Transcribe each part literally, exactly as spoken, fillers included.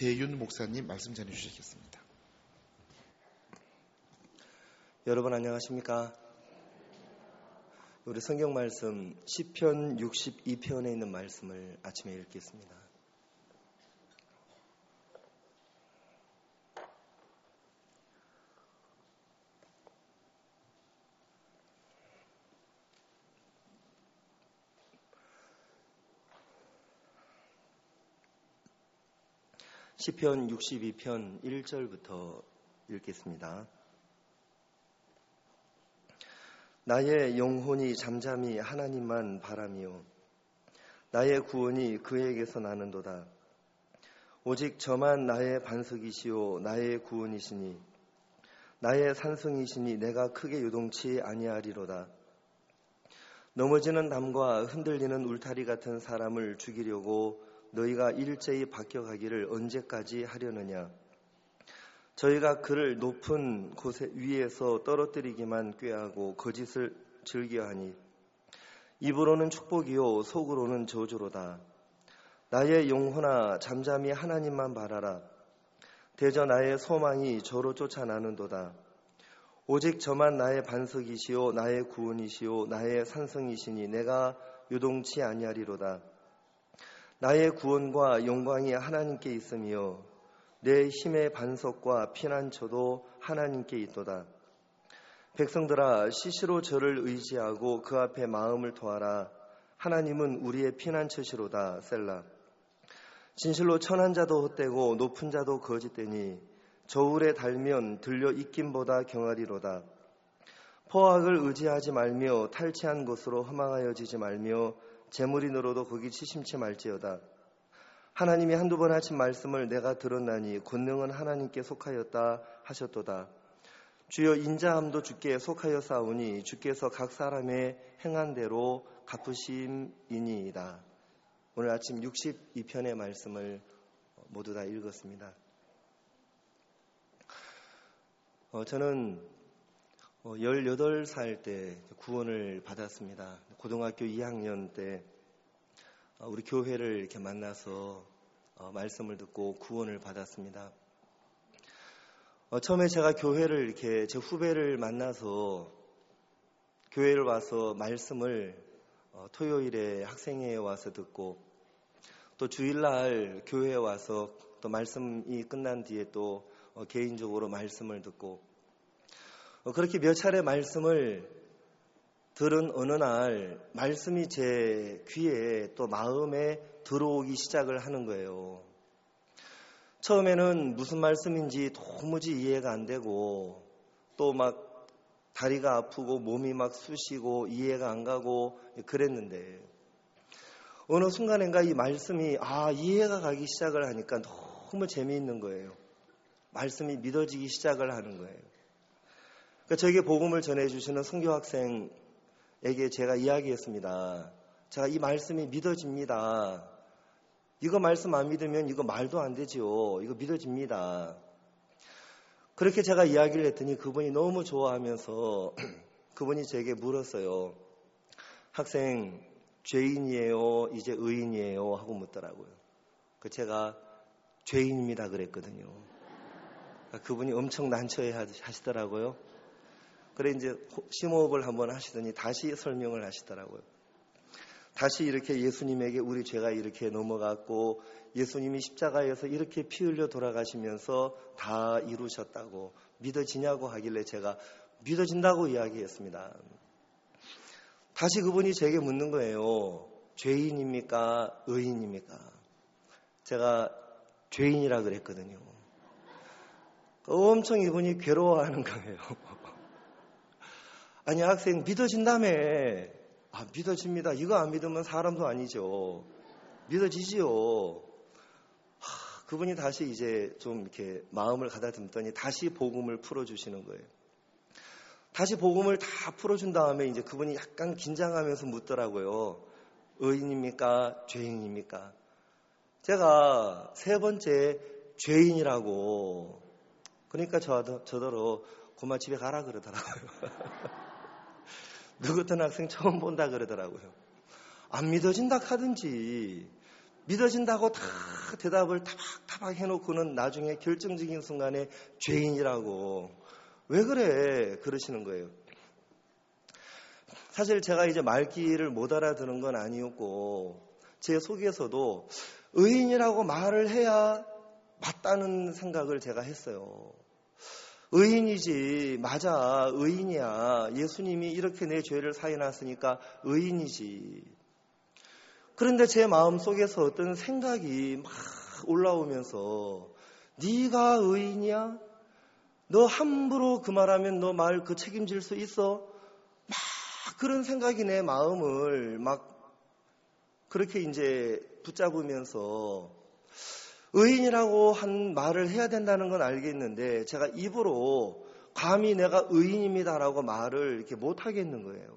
대윤 목사님 말씀 전해 주시겠습니다. 여러분 안녕하십니까? 우리 성경 말씀 시편 육십이 편에 있는 말씀을 아침에 읽겠습니다. 시편 육십이 편 일 절부터 읽겠습니다. 나의 영혼이 잠잠히 하나님만 바라며 나의 구원이 그에게서 나는도다. 오직 저만 나의 반석이시오 나의 구원이시니 나의 산성이시니 내가 크게 요동치 아니하리로다. 넘어지는 담과 흔들리는 울타리 같은 사람을 죽이려고 너희가 일제히 바뀌어가기를 언제까지 하려느냐. 저희가 그를 높은 곳에 위에서 떨어뜨리기만 꾀하고 거짓을 즐겨하니 입으로는 축복이요 속으로는 저주로다. 나의 영혼아 잠잠히 하나님만 바라라. 대저 나의 소망이 저로 쫓아나는도다. 오직 저만 나의 반석이시요 나의 구원이시요 나의 산성이시니 내가 요동치 아니하리로다. 나의 구원과 영광이 하나님께 있으며 내 힘의 반석과 피난처도 하나님께 있도다. 백성들아 시시로 저를 의지하고 그 앞에 마음을 토하라. 하나님은 우리의 피난처시로다. 셀라. 진실로 천한 자도 헛되고 높은 자도 거짓되니 저울에 달면 들려 익김보다 경하리로다. 포악을 의지하지 말며 탈취한 것으로 허망하여지지 말며 재물이 늘어도 거기 치심치 말지어다. 하나님이 한두 번 하신 말씀을 내가 들었나니 권능은 하나님께 속하였다 하셨도다. 주여 인자함도 주께 속하여 싸우니 주께서 각 사람의 행한 대로 갚으심이니이다. 오늘 아침 육십이 편의 말씀을 모두 다 읽었습니다. 어, 저는 열여덟 살 때 구원을 받았습니다. 고등학교 이 학년 때 우리 교회를 이렇게 만나서 말씀을 듣고 구원을 받았습니다. 처음에 제가 교회를 이렇게 제 후배를 만나서 교회를 와서 말씀을 토요일에 학생회에 와서 듣고 또 주일날 교회에 와서 또 말씀이 끝난 뒤에 또 개인적으로 말씀을 듣고 그렇게 몇 차례 말씀을 들은 어느 날 말씀이 제 귀에 또 마음에 들어오기 시작을 하는 거예요. 처음에는 무슨 말씀인지 도무지 이해가 안 되고 또 막 다리가 아프고 몸이 막 쑤시고 이해가 안 가고 그랬는데 어느 순간인가 이 말씀이 아 이해가 가기 시작을 하니까 너무 재미있는 거예요. 말씀이 믿어지기 시작을 하는 거예요. 그러니까 저에게 복음을 전해주시는 선교학생에게 제가 이야기했습니다. 제가 이 말씀이 믿어집니다. 이거 말씀 안 믿으면 이거 말도 안 되지요. 이거 믿어집니다. 그렇게 제가 이야기를 했더니 그분이 너무 좋아하면서 그분이 제게 물었어요. 학생 죄인이에요? 이제 의인이에요? 하고 묻더라고요. 그 제가 죄인입니다 그랬거든요. 그분이 엄청 난처해 하시더라고요. 그래 이제 심호흡을 한번 하시더니 다시 설명을 하시더라고요. 다시 이렇게 예수님에게 우리 죄가 이렇게 넘어갔고 예수님이 십자가에서 이렇게 피 흘려 돌아가시면서 다 이루셨다고 믿어지냐고 하길래 제가 믿어진다고 이야기했습니다. 다시 그분이 제게 묻는 거예요. 죄인입니까? 의인입니까? 제가 죄인이라 그랬거든요. 엄청 이분이 괴로워하는 거예요. 아니 학생 믿어진다며. 아 믿어집니다. 이거 안 믿으면 사람도 아니죠. 믿어지지요. 하, 그분이 다시 이제 좀 이렇게 마음을 가다듬더니 다시 복음을 풀어주시는 거예요. 다시 복음을 다 풀어준 다음에 이제 그분이 약간 긴장하면서 묻더라고요. 의인입니까? 죄인입니까? 제가 세 번째 죄인이라고. 그러니까 저, 저더러 고마 집에 가라 그러더라고요. 너 같은 학생 처음 본다 그러더라고요. 안 믿어진다 하든지 믿어진다고 다 대답을 타박타박 해놓고는 나중에 결정적인 순간에 죄인이라고. 왜 그래? 그러시는 거예요. 사실 제가 이제 말귀를 못 알아듣는 건 아니었고 제 속에서도 의인이라고 말을 해야 맞다는 생각을 제가 했어요. 의인이지. 맞아. 의인이야. 예수님이 이렇게 내 죄를 사해놨으니까 의인이지. 그런데 제 마음속에서 어떤 생각이 막 올라오면서 네가 의인이야? 너 함부로 그 말하면 너 말 그 책임질 수 있어? 막 그런 생각이 내 마음을 막 그렇게 이제 붙잡으면서 의인이라고 한 말을 해야 된다는 건 알겠는데 제가 입으로 감히 내가 의인입니다라고 말을 이렇게 못 하겠는 거예요.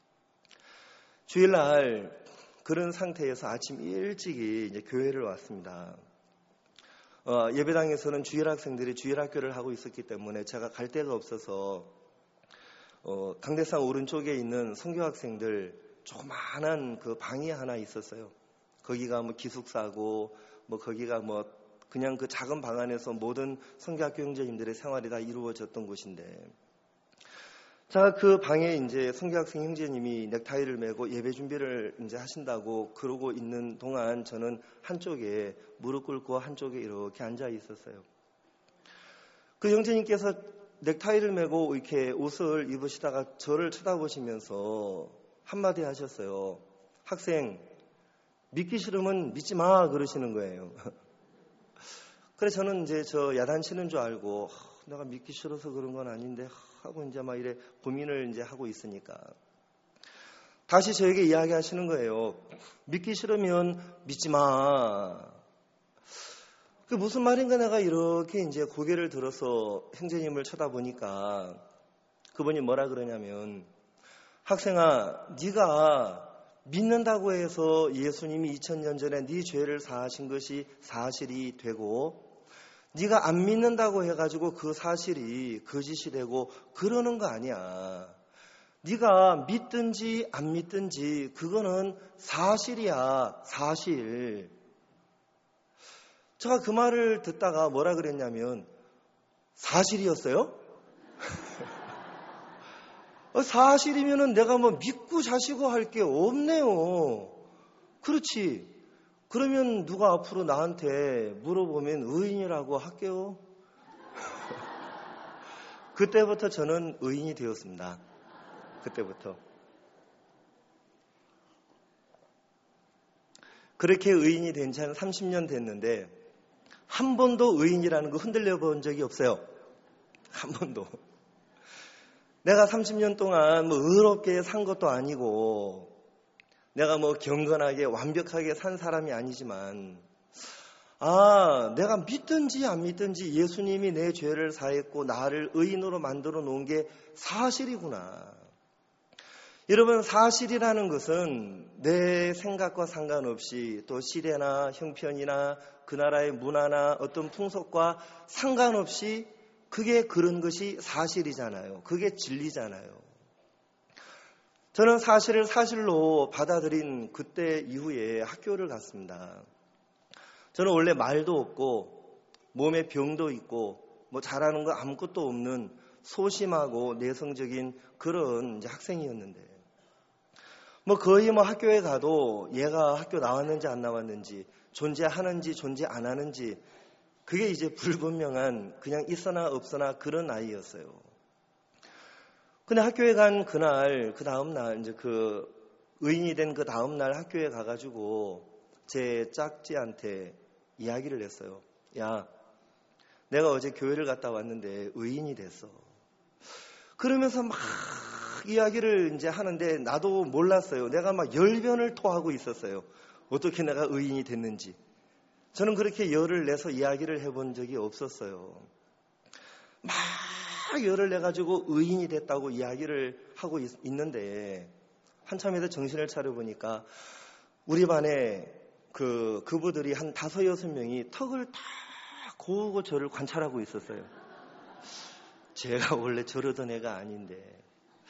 주일날 그런 상태에서 아침 일찍이 이제 교회를 왔습니다. 어, 예배당에서는 주일 학생들이 주일 학교를 하고 있었기 때문에 제가 갈 데가 없어서 어, 강대상 오른쪽에 있는 선교 학생들 조그마한 그 방이 하나 있었어요. 거기가 뭐 기숙사고 뭐 거기가 뭐 그냥 그 작은 방 안에서 모든 선교학교 형제님들의 생활이 다 이루어졌던 곳인데, 자, 그 방에 이제 선교학생 형제님이 넥타이를 메고 예배 준비를 이제 하신다고 그러고 있는 동안 저는 한쪽에 무릎 꿇고 한쪽에 이렇게 앉아 있었어요. 그 형제님께서 넥타이를 메고 이렇게 옷을 입으시다가 저를 쳐다보시면서 한마디 하셨어요. 학생, 믿기 싫으면 믿지 마, 그러시는 거예요. 그래서 저는 이제 저 야단치는 줄 알고 내가 믿기 싫어서 그런 건 아닌데 하고 이제 막 이래 고민을 이제 하고 있으니까 다시 저에게 이야기하시는 거예요. 믿기 싫으면 믿지 마. 그 무슨 말인가 내가 이렇게 이제 고개를 들어서 형제님을 쳐다보니까 그분이 뭐라 그러냐면, 학생아, 네가 믿는다고 해서 예수님이 이천 년 전에 네 죄를 사하신 것이 사실이 되고, 네가 안 믿는다고 해가지고 그 사실이 거짓이 되고 그러는 거 아니야. 네가 믿든지 안 믿든지 그거는 사실이야, 사실. 제가 그 말을 듣다가 뭐라 그랬냐면, 사실이었어요? 사실이면은 내가 뭐 믿고 자시고 할 게 없네요. 그렇지. 그러면 누가 앞으로 나한테 물어보면 의인이라고 할게요. 그때부터 저는 의인이 되었습니다. 그때부터. 그렇게 의인이 된 지 한 삼십 년 됐는데 한 번도 의인이라는 거 흔들려 본 적이 없어요. 한 번도. 내가 삼십 년 동안 뭐 의롭게 산 것도 아니고 내가 뭐 경건하게 완벽하게 산 사람이 아니지만, 아, 내가 믿든지 안 믿든지 예수님이 내 죄를 사했고 나를 의인으로 만들어 놓은 게 사실이구나. 여러분, 사실이라는 것은 내 생각과 상관없이 또 시대나 형편이나 그 나라의 문화나 어떤 풍속과 상관없이 그게 그런 것이 사실이잖아요. 그게 진리잖아요. 저는 사실을 사실로 받아들인 그때 이후에 학교를 갔습니다. 저는 원래 말도 없고 몸에 병도 있고 뭐 잘하는 거 아무것도 없는 소심하고 내성적인 그런 이제 학생이었는데, 뭐 거의 뭐 학교에 가도 얘가 학교 나왔는지 안 나왔는지, 존재하는지 존재 안 하는지 그게 이제 불분명한 그냥 있어나 없어나 그런 아이였어요. 근데 학교에 간 그날, 그 다음날, 이제 그 의인이 된 그 다음날 학교에 가가지고 제 짝지한테 이야기를 했어요. 야, 내가 어제 교회를 갔다 왔는데 의인이 됐어. 그러면서 막 이야기를 이제 하는데 나도 몰랐어요. 내가 막 열변을 토하고 있었어요. 어떻게 내가 의인이 됐는지. 저는 그렇게 열을 내서 이야기를 해본 적이 없었어요. 막 열을 내가지고 의인이 됐다고 이야기를 하고 있, 있는데 한참에서 정신을 차려보니까 우리 반에 그 그부들이 한 다섯 여섯 명이 턱을 다 고우고 저를 관찰하고 있었어요. 제가 원래 저러던 애가 아닌데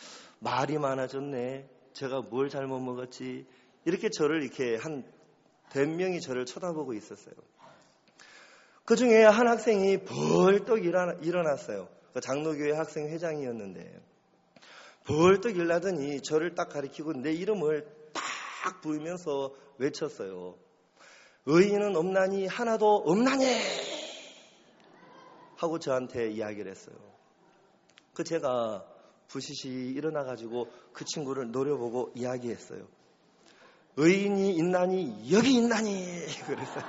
말이 많아졌네. 제가 뭘 잘못 먹었지. 이렇게 저를 이렇게 한 몇 명이 저를 쳐다보고 있었어요. 그 중에 한 학생이 벌떡 일어나, 일어났어요. 그 장로교회 학생 회장이었는데 벌떡 일어나더니 저를 딱 가리키고 내 이름을 딱 부르면서 외쳤어요. 의인은 없나니 하나도 없나니 하고 저한테 이야기를 했어요. 그 제가 부시시 일어나가지고 그 친구를 노려보고 이야기했어요. 의인이 있나니 여기 있나니 그랬어요.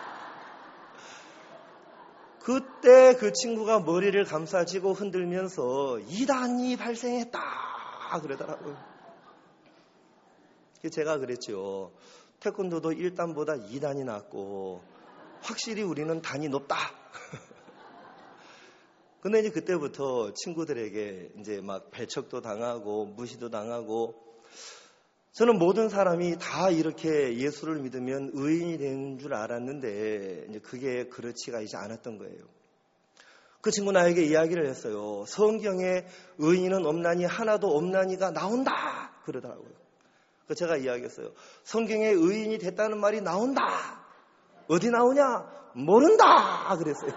그때 그 친구가 머리를 감싸쥐고 흔들면서 이단이 발생했다 그러더라고요. 제가 그랬죠. 태권도도 일 단보다 이 단이 낫고 확실히 우리는 단이 높다. 근데 이제 그때부터 친구들에게 이제 막 배척도 당하고 무시도 당하고 저는 모든 사람이 다 이렇게 예수를 믿으면 의인이 되는 줄 알았는데 이제 그게 그렇지가 이제 않았던 거예요. 그 친구 나에게 이야기를 했어요. 성경에 의인은 없나니 하나도 없나니가 나온다 그러더라고요. 그 제가 이야기했어요. 성경에 의인이 됐다는 말이 나온다. 어디 나오냐? 모른다 그랬어요.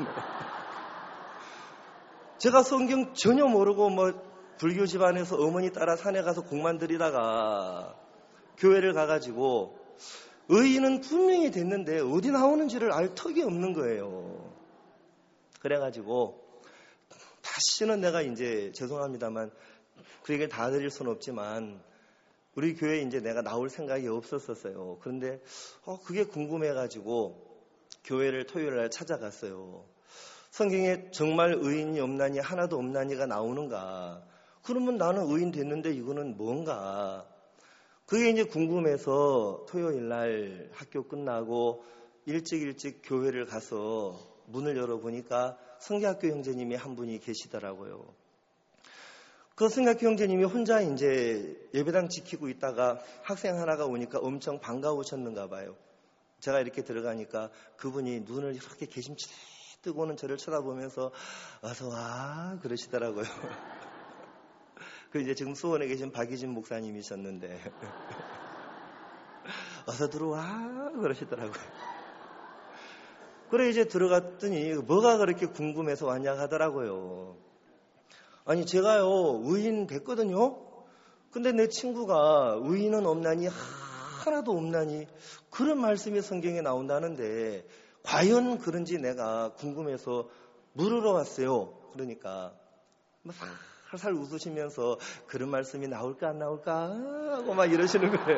제가 성경 전혀 모르고 뭐 불교 집안에서 어머니 따라 산에 가서 공만 들이다가 교회를 가가지고 의인은 분명히 됐는데 어디 나오는지를 알 턱이 없는 거예요. 그래가지고 다시는 내가 이제 죄송합니다만 그 얘기를 다 드릴 수는 없지만 우리 교회에 이제 내가 나올 생각이 없었었어요. 그런데 어, 그게 궁금해가지고 교회를 토요일 날 찾아갔어요. 성경에 정말 의인이 없나니 하나도 없나니가 나오는가? 그러면 나는 의인 됐는데 이거는 뭔가? 그게 이제 궁금해서 토요일 날 학교 끝나고 일찍 일찍 교회를 가서 문을 열어보니까 성경학교 형제님이 한 분이 계시더라고요. 그 성경학교 형제님이 혼자 이제 예배당 지키고 있다가 학생 하나가 오니까 엄청 반가우셨는가 봐요. 제가 이렇게 들어가니까 그분이 눈을 이렇게 개심치 뜨고는 저를 쳐다보면서 어서 와 그러시더라고요. 그 이제 지금 수원에 계신 박희진 목사님이셨는데 어서 들어와 그러시더라고요. 그래 이제 들어갔더니 뭐가 그렇게 궁금해서 왔냐 하더라고요. 아니 제가요 의인 됐거든요. 근데 내 친구가 의인은 없나니 하나도 없나니 그런 말씀이 성경에 나온다는데 과연 그런지 내가 궁금해서 물으러 왔어요. 그러니까 살살 웃으시면서 그런 말씀이 나올까 안 나올까 하고 막 이러시는 거예요.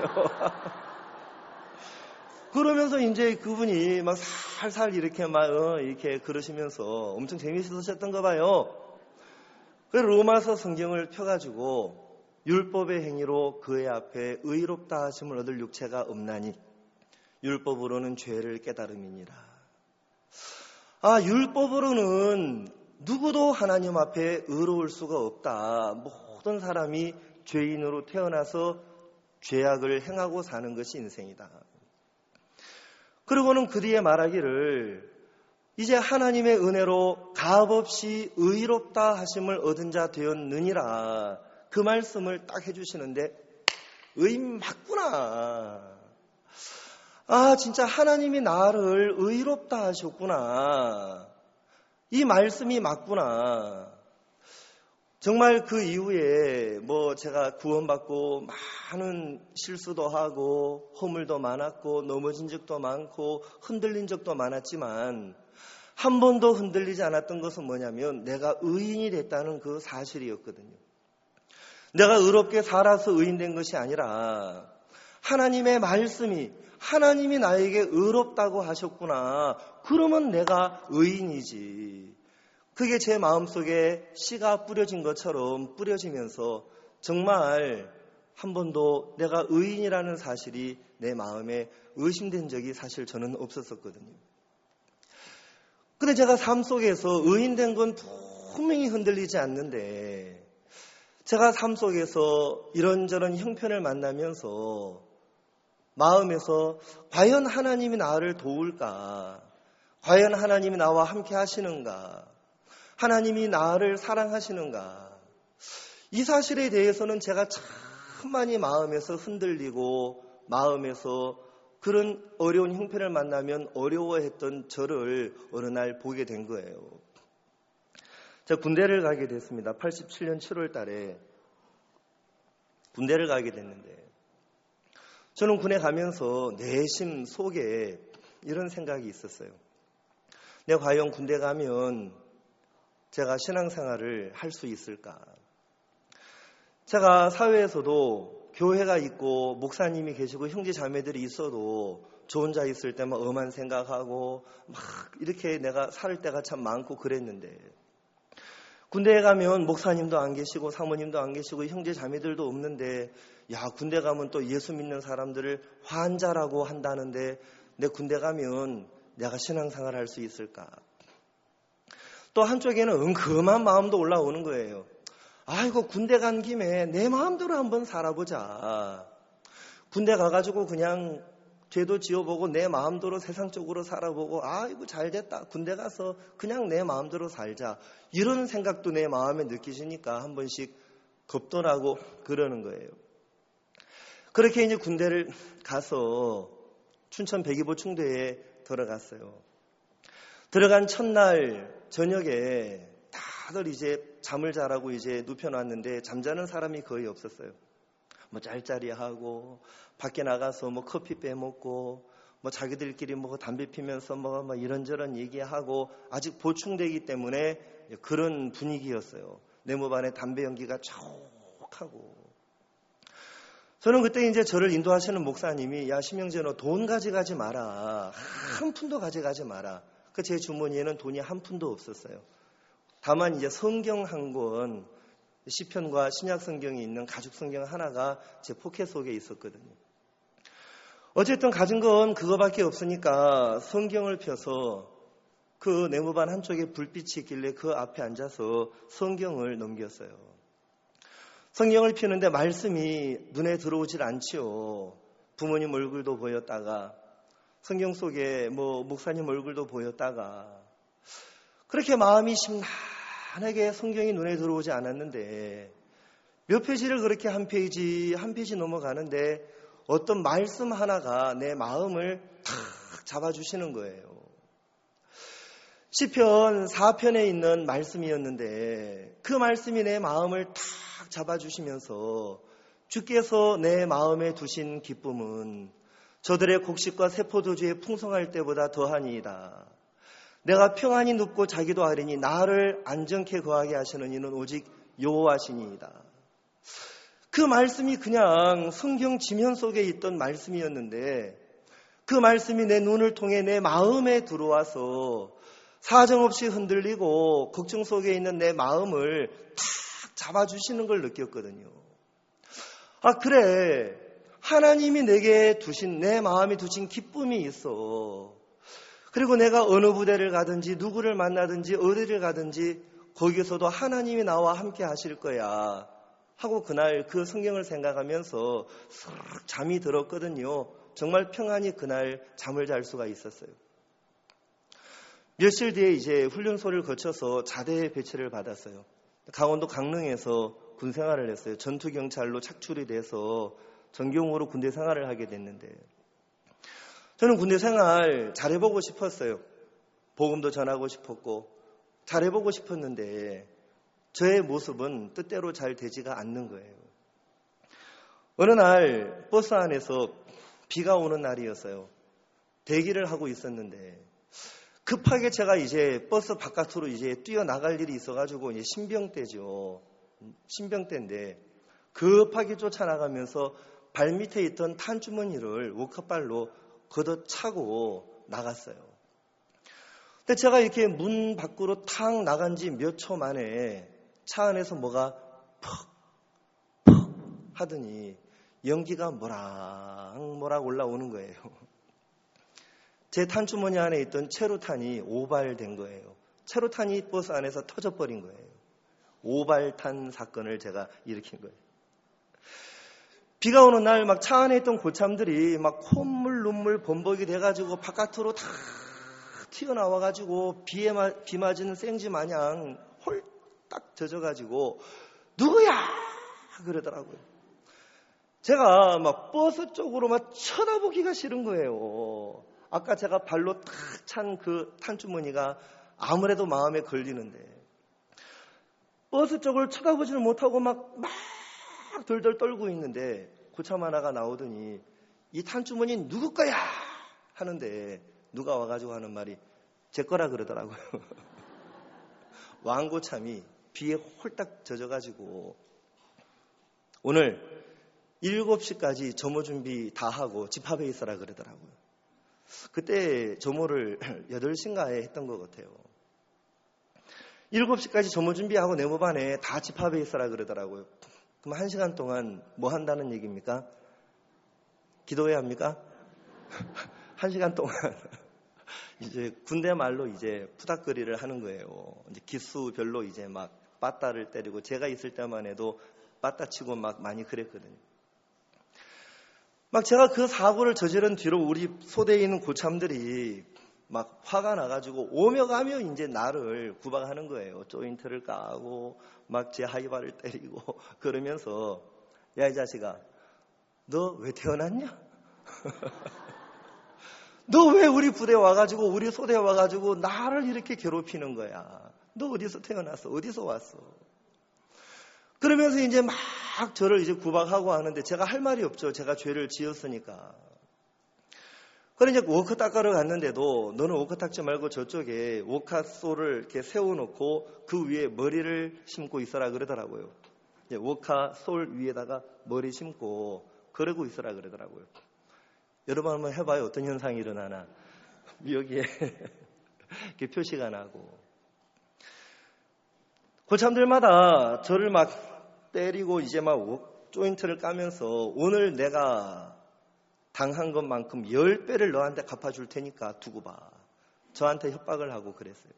그러면서 이제 그분이 막 살살 이렇게 막 어, 이렇게 그러시면서 엄청 재미있으셨던가 봐요. 그래서 로마서 성경을 펴가지고 율법의 행위로 그의 앞에 의롭다 하심을 얻을 육체가 없나니 율법으로는 죄를 깨달음이니라. 아, 율법으로는 누구도 하나님 앞에 의로울 수가 없다. 모든 사람이 죄인으로 태어나서 죄악을 행하고 사는 것이 인생이다. 그리고는 그 뒤에 말하기를 이제 하나님의 은혜로 값없이 의롭다 하심을 얻은 자 되었느니라. 그 말씀을 딱 해주시는데 의인 맞구나. 아 진짜 하나님이 나를 의롭다 하셨구나. 이 말씀이 맞구나. 정말 그 이후에 뭐 제가 구원받고 많은 실수도 하고 허물도 많았고 넘어진 적도 많고 흔들린 적도 많았지만 한 번도 흔들리지 않았던 것은 뭐냐면 내가 의인이 됐다는 그 사실이었거든요. 내가 의롭게 살아서 의인된 것이 아니라 하나님의 말씀이 하나님이 나에게 의롭다고 하셨구나. 그러면 내가 의인이지. 그게 제 마음속에 씨가 뿌려진 것처럼 뿌려지면서 정말 한 번도 내가 의인이라는 사실이 내 마음에 의심된 적이 사실 저는 없었었거든요. 근데 제가 삶 속에서 의인된 건 분명히 흔들리지 않는데 제가 삶 속에서 이런저런 형편을 만나면서 마음에서 과연 하나님이 나를 도울까? 과연 하나님이 나와 함께 하시는가? 하나님이 나를 사랑하시는가? 이 사실에 대해서는 제가 참 많이 마음에서 흔들리고 마음에서 그런 어려운 형편을 만나면 어려워했던 저를 어느 날 보게 된 거예요. 제가 군대를 가게 됐습니다. 팔십칠 년 칠월 달에 군대를 가게 됐는데 저는 군에 가면서 내심 속에 이런 생각이 있었어요. 내가 과연 군대 가면 제가 신앙생활을 할 수 있을까? 제가 사회에서도 교회가 있고 목사님이 계시고 형제 자매들이 있어도 저 혼자 있을 때만 엄한 생각하고 막 이렇게 내가 살 때가 참 많고 그랬는데 군대에 가면 목사님도 안 계시고 사모님도 안 계시고 형제 자매들도 없는데 야 군대 가면 또 예수 믿는 사람들을 환자라고 한다는데 내 군대 가면 내가 신앙생활 할 수 있을까? 또 한쪽에는 은금한 마음도 올라오는 거예요. 아이고 군대 간 김에 내 마음대로 한번 살아보자. 군대 가가지고 그냥 죄도 지어보고 내 마음대로 세상적으로 살아보고 아이고 잘됐다. 군대 가서 그냥 내 마음대로 살자. 이런 생각도 내 마음에 느끼시니까 한 번씩 겁도 나고 그러는 거예요. 그렇게 이제 군대를 가서 춘천 백이보 충대에 들어갔어요. 들어간 첫날 저녁에 다들 이제 잠을 자라고 이제 눕혀놨는데 잠자는 사람이 거의 없었어요. 뭐 짤짤이하고 밖에 나가서 뭐 커피 빼먹고 뭐 자기들끼리 뭐 담배 피면서 뭐, 뭐 이런저런 얘기하고 아직 보충되기 때문에 그런 분위기였어요. 내목 안에 담배 연기가 촉하고. 저는 그때 이제 저를 인도하시는 목사님이 야 심영재 너 돈 가져가지 마라. 한 푼도 가져가지 마라. 그 제 주머니에는 돈이 한 푼도 없었어요. 다만 이제 성경 한 권, 시편과 신약 성경이 있는 가죽 성경 하나가 제 포켓 속에 있었거든요. 어쨌든 가진 건 그거밖에 없으니까 성경을 펴서 그 네모반 한쪽에 불빛이 있길래 그 앞에 앉아서 성경을 넘겼어요. 성경을 펴는데 말씀이 눈에 들어오질 않지요. 부모님 얼굴도 보였다가 성경 속에 뭐 목사님 얼굴도 보였다가 그렇게 마음이 심란하게 성경이 눈에 들어오지 않았는데 몇 페이지를 그렇게 한 페이지 한 페이지 넘어가는데 어떤 말씀 하나가 내 마음을 탁 잡아주시는 거예요. 시편 사 편에 있는 말씀이었는데 그 말씀이 내 마음을 탁 잡아주시면서 주께서 내 마음에 두신 기쁨은 저들의 곡식과 세포도주에 풍성할 때보다 더하니이다. 내가 평안히 눕고 자기도 하리니 나를 안정케 거하게 하시는 이는 오직 여호와시니이다. 그 말씀이 그냥 성경 지면 속에 있던 말씀이었는데 그 말씀이 내 눈을 통해 내 마음에 들어와서 사정없이 흔들리고 걱정 속에 있는 내 마음을 탁 잡아주시는 걸 느꼈거든요. 아 그래 하나님이 내게 두신 내 마음에 두신 기쁨이 있어. 그리고 내가 어느 부대를 가든지 누구를 만나든지 어디를 가든지 거기서도 하나님이 나와 함께 하실 거야 하고 그날 그 성경을 생각하면서 싹 잠이 들었거든요. 정말 평안히 그날 잠을 잘 수가 있었어요. 며칠 뒤에 이제 훈련소를 거쳐서 자대 배치를 받았어요. 강원도 강릉에서 군 생활을 했어요. 전투경찰로 착출이 돼서 전경으로 군대 생활을 하게 됐는데 저는 군대 생활 잘해보고 싶었어요. 복음도 전하고 싶었고 잘해보고 싶었는데 저의 모습은 뜻대로 잘 되지가 않는 거예요. 어느 날 버스 안에서 비가 오는 날이었어요. 대기를 하고 있었는데 급하게 제가 이제 버스 바깥으로 이제 뛰어나갈 일이 있어가지고 이제 신병대죠. 신병대인데 급하게 쫓아나가면서 발 밑에 있던 탄주머니를 워커발로 걷어차고 나갔어요. 근데 제가 이렇게 문 밖으로 탁 나간 지 몇 초 만에 차 안에서 뭐가 퍽, 퍽 하더니 연기가 모락모락 올라오는 거예요. 제 탄주머니 안에 있던 체루탄이 오발된 거예요. 체루탄이 버스 안에서 터져버린 거예요. 오발탄 사건을 제가 일으킨 거예요. 비가 오는 날 막 차 안에 있던 고참들이 막 콧물 눈물 범벅이 돼가지고 바깥으로 다 튀어나와가지고 비에 마, 비 맞은 생쥐 마냥 홀딱 젖어가지고 누구야 그러더라고요. 제가 막 버스 쪽으로 막 쳐다보기가 싫은 거예요. 아까 제가 발로 탁 찬 그 탄주머니가 아무래도 마음에 걸리는데 버스 쪽을 쳐다보지를 못하고 막, 막 덜덜 떨고 있는데 고참 하나가 나오더니 이 탄주머니 누구 거야? 하는데 누가 와가지고 하는 말이 제 거라 그러더라고요. 왕고참이 비에 홀딱 젖어가지고 오늘 일곱 시까지 점호 준비 다 하고 집합에 있어라 그러더라고요. 그때 점호를 여덟 시인가에 했던 것 같아요. 일곱 시까지 점호 준비하고 네모반에 다 집합에 있어라 그러더라고요. 그럼 한 시간 동안 뭐 한다는 얘기입니까? 기도해야 합니까? 한 시간 동안 이제 군대 말로 이제 푸닥거리를 하는 거예요. 이제 기수별로 이제 막 빠따를 때리고 제가 있을 때만 해도 빠따 치고 막 많이 그랬거든요. 막 제가 그 사고를 저지른 뒤로 우리 소대에 있는 고참들이 막 화가 나가지고 오며 가며 이제 나를 구박하는 거예요. 조인트를 까고 막 제 하이바를 때리고 그러면서 야 이 자식아 너 왜 태어났냐? 너 왜 우리 부대에 와가지고 우리 소대에 와가지고 나를 이렇게 괴롭히는 거야? 너 어디서 태어났어? 어디서 왔어? 그러면서 이제 막 저를 이제 구박하고 하는데 제가 할 말이 없죠. 제가 죄를 지었으니까. 그래 이제 워커 닦으러 갔는데도 너는 워커 닦지 말고 저쪽에 워카솔을 이렇게 세워놓고 그 위에 머리를 심고 있어라 그러더라고요. 워카솔 위에다가 머리 심고 그러고 있어라 그러더라고요. 여러분 한번 해봐요. 어떤 현상이 일어나나. 여기에 이렇게 표시가 나고. 고참들마다 저를 막 때리고 이제 막 조인트를 까면서 오늘 내가 당한 것만큼 십 배를 너한테 갚아줄 테니까 두고 봐. 저한테 협박을 하고 그랬어요.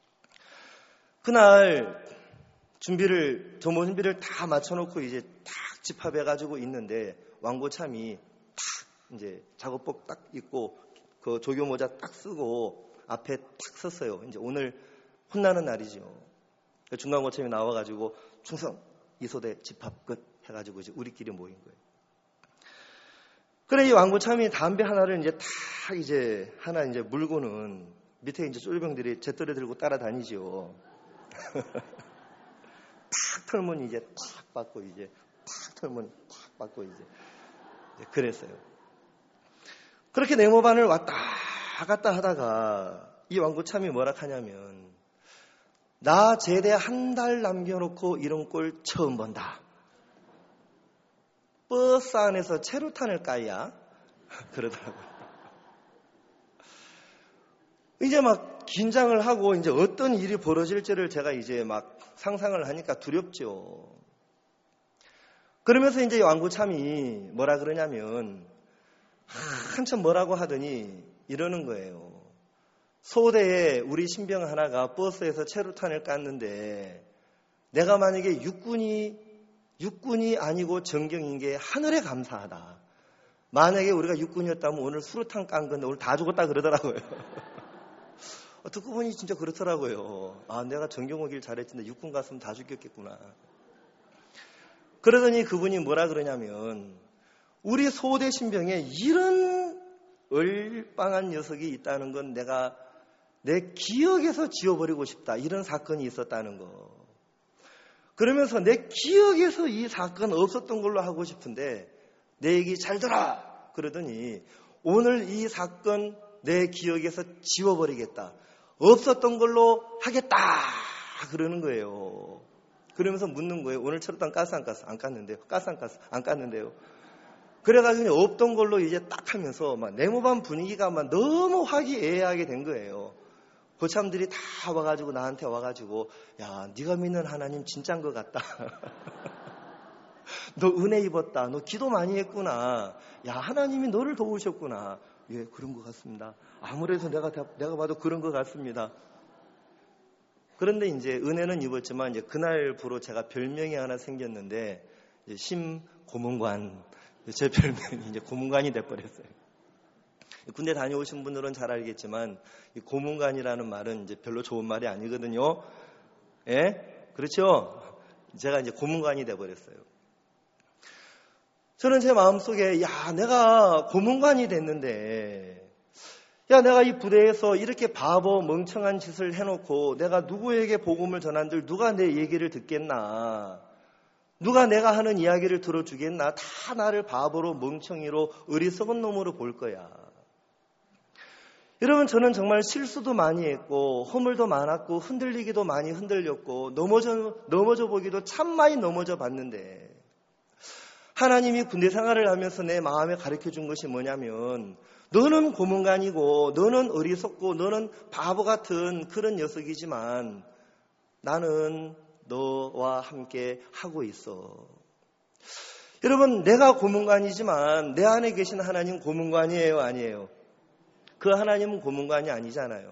그날 준비를, 점호 준비를 다 맞춰놓고 이제 딱 집합해가지고 있는데 왕고참이 탁 이제 작업복 딱 입고 그 조교 모자 딱 쓰고 앞에 탁 섰어요. 이제 오늘 혼나는 날이죠. 중간고참이 나와가지고 충성 이소대 집합 끝 해가지고 이제 우리끼리 모인 거예요. 그래 이 왕고참이 담배 하나를 이제 탁 이제 하나 이제 물고는 밑에 이제 쫄병들이 잿더리 들고 따라다니죠. 탁 털면 이제 탁 받고 이제 탁 털면 탁 받고 이제 그랬어요. 그렇게 네모반을 왔다 갔다 하다가 이 왕고참이 뭐라 하냐면 나 제대 한 달 남겨놓고 이런 꼴 처음 본다. 버스 안에서 체류탄을 까야 그러더라고요. 이제 막 긴장을 하고 이제 어떤 일이 벌어질지를 제가 이제 막 상상을 하니까 두렵죠. 그러면서 이제 왕고참이 뭐라 그러냐면 한참 뭐라고 하더니 이러는 거예요. 소대에 우리 신병 하나가 버스에서 체류탄을 깠는데 내가 만약에 육군이 육군이 아니고 정경인 게 하늘에 감사하다. 만약에 우리가 육군이었다면 오늘 수류탄 깐 건데 오늘 다 죽었다 그러더라고요. 듣고 보니 진짜 그렇더라고요. 아, 내가 정경 오길 잘했는데 육군 갔으면 다 죽였겠구나. 그러더니 그분이 뭐라 그러냐면 우리 소대 신병에 이런 얼빵한 녀석이 있다는 건 내가 내 기억에서 지워버리고 싶다. 이런 사건이 있었다는 거. 그러면서 내 기억에서 이 사건 없었던 걸로 하고 싶은데 내 얘기 잘 들어! 그러더니 오늘 이 사건 내 기억에서 지워버리겠다. 없었던 걸로 하겠다! 그러는 거예요. 그러면서 묻는 거예요. 오늘 체류탄 깠어 안 깠어? 안 깠는데요. 깠어 안 깠어? 안 깠는데요. 그래가지고 없던 걸로 이제 딱 하면서 막 네모반 분위기가 막 너무 화기애애하게 된 거예요. 고참들이 다 와가지고 나한테 와가지고 야 네가 믿는 하나님 진짜인 것 같다. 너 은혜 입었다. 너 기도 많이 했구나. 야 하나님이 너를 도우셨구나. 예 그런 것 같습니다. 아무래도 내가 내가 봐도 그런 것 같습니다. 그런데 이제 은혜는 입었지만 이제 그날부로 제가 별명이 하나 생겼는데 심 고문관. 제 별명이 이제 고문관이 돼버렸어요. 군대 다녀오신 분들은 잘 알겠지만 이 고문관이라는 말은 이제 별로 좋은 말이 아니거든요. 예? 그렇죠? 제가 이제 고문관이 돼버렸어요. 저는 제 마음속에 야 내가 고문관이 됐는데 야 내가 이 부대에서 이렇게 바보 멍청한 짓을 해놓고 내가 누구에게 복음을 전한들 누가 내 얘기를 듣겠나, 누가 내가 하는 이야기를 들어주겠나, 다 나를 바보로 멍청이로 어리석은 놈으로 볼 거야. 여러분, 저는 정말 실수도 많이 했고 허물도 많았고 흔들리기도 많이 흔들렸고 넘어져, 넘어져 보기도 참 많이 넘어져 봤는데, 하나님이 군대 생활을 하면서 내 마음에 가르쳐 준 것이 뭐냐면, 너는 고문관이고 너는 어리석고 너는 바보 같은 그런 녀석이지만 나는 너와 함께 하고 있어. 여러분, 내가 고문관이지만 내 안에 계신 하나님 고문관이에요, 아니에요? 그 하나님은 고문관이 아니잖아요.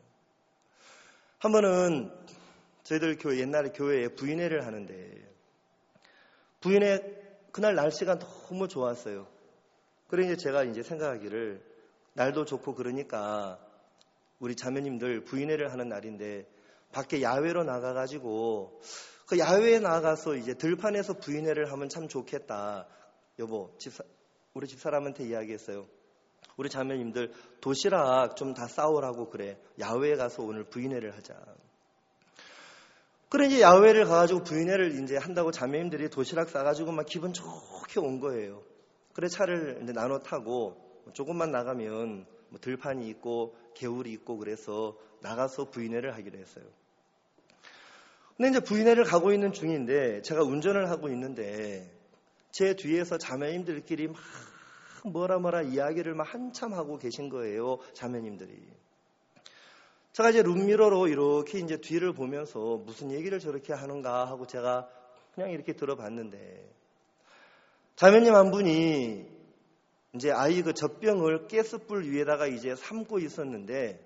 한 번은 저희들 교회, 옛날에 교회에 부인회를 하는데, 부인회 그날 날씨가 너무 좋았어요. 그래 이제 제가 이제 생각하기를, 날도 좋고 그러니까 우리 자매님들 부인회를 하는 날인데 밖에 야외로 나가가지고 그 야외에 나가서 이제 들판에서 부인회를 하면 참 좋겠다. 여보, 집사, 우리 집사람한테 이야기했어요. 우리 자매님들 도시락 좀 다 싸오라고 그래. 야외에 가서 오늘 부인회를 하자. 그래 이제 야외를 가가지고 부인회를 이제 한다고 자매님들이 도시락 싸가지고 막 기분 좋게 온 거예요. 그래 차를 이제 나눠 타고 조금만 나가면 뭐 들판이 있고 개울이 있고 그래서 나가서 부인회를 하기로 했어요. 근데 이제 부인회를 가고 있는 중인데 제가 운전을 하고 있는데 제 뒤에서 자매님들끼리 막 뭐라 뭐라 이야기를 막 한참 하고 계신 거예요, 자매님들이. 제가 이제 룸미러로 이렇게 이제 뒤를 보면서 무슨 얘기를 저렇게 하는가 하고 제가 그냥 이렇게 들어봤는데, 자매님 한 분이 이제 아이 그 젖병을 가스불 위에다가 이제 삶고 있었는데,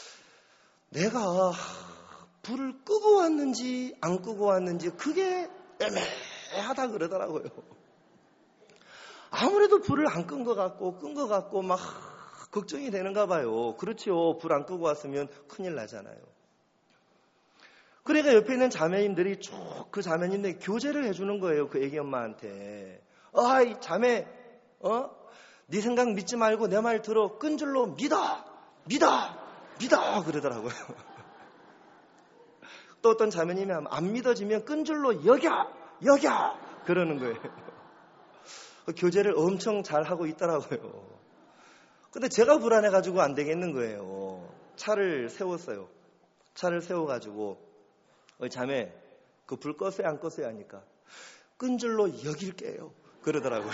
내가 불을 끄고 왔는지 안 끄고 왔는지 그게 애매하다 그러더라고요. 아무래도 불을 안 끈 것 같고 끈 것 같고 막 걱정이 되는가 봐요. 그렇죠. 불 안 끄고 왔으면 큰일 나잖아요. 그러니까 옆에 있는 자매님들이 쭉 그 자매님들 교제를 해주는 거예요. 그 애기 엄마한테. 아이 자매, 어? 네 생각 믿지 말고 내 말 들어. 끈 줄로 믿어, 믿어, 믿어 그러더라고요. 또 어떤 자매님이 안 믿어지면 끈 줄로 여겨, 여겨 그러는 거예요. 교제를 엄청 잘 하고 있더라고요. 근데 제가 불안해가지고 안 되겠는 거예요. 차를 세웠어요. 차를 세워가지고 어, 자매 그 불 껐어요 안 껐어요 하니까 끈 줄로 여길게요 그러더라고요.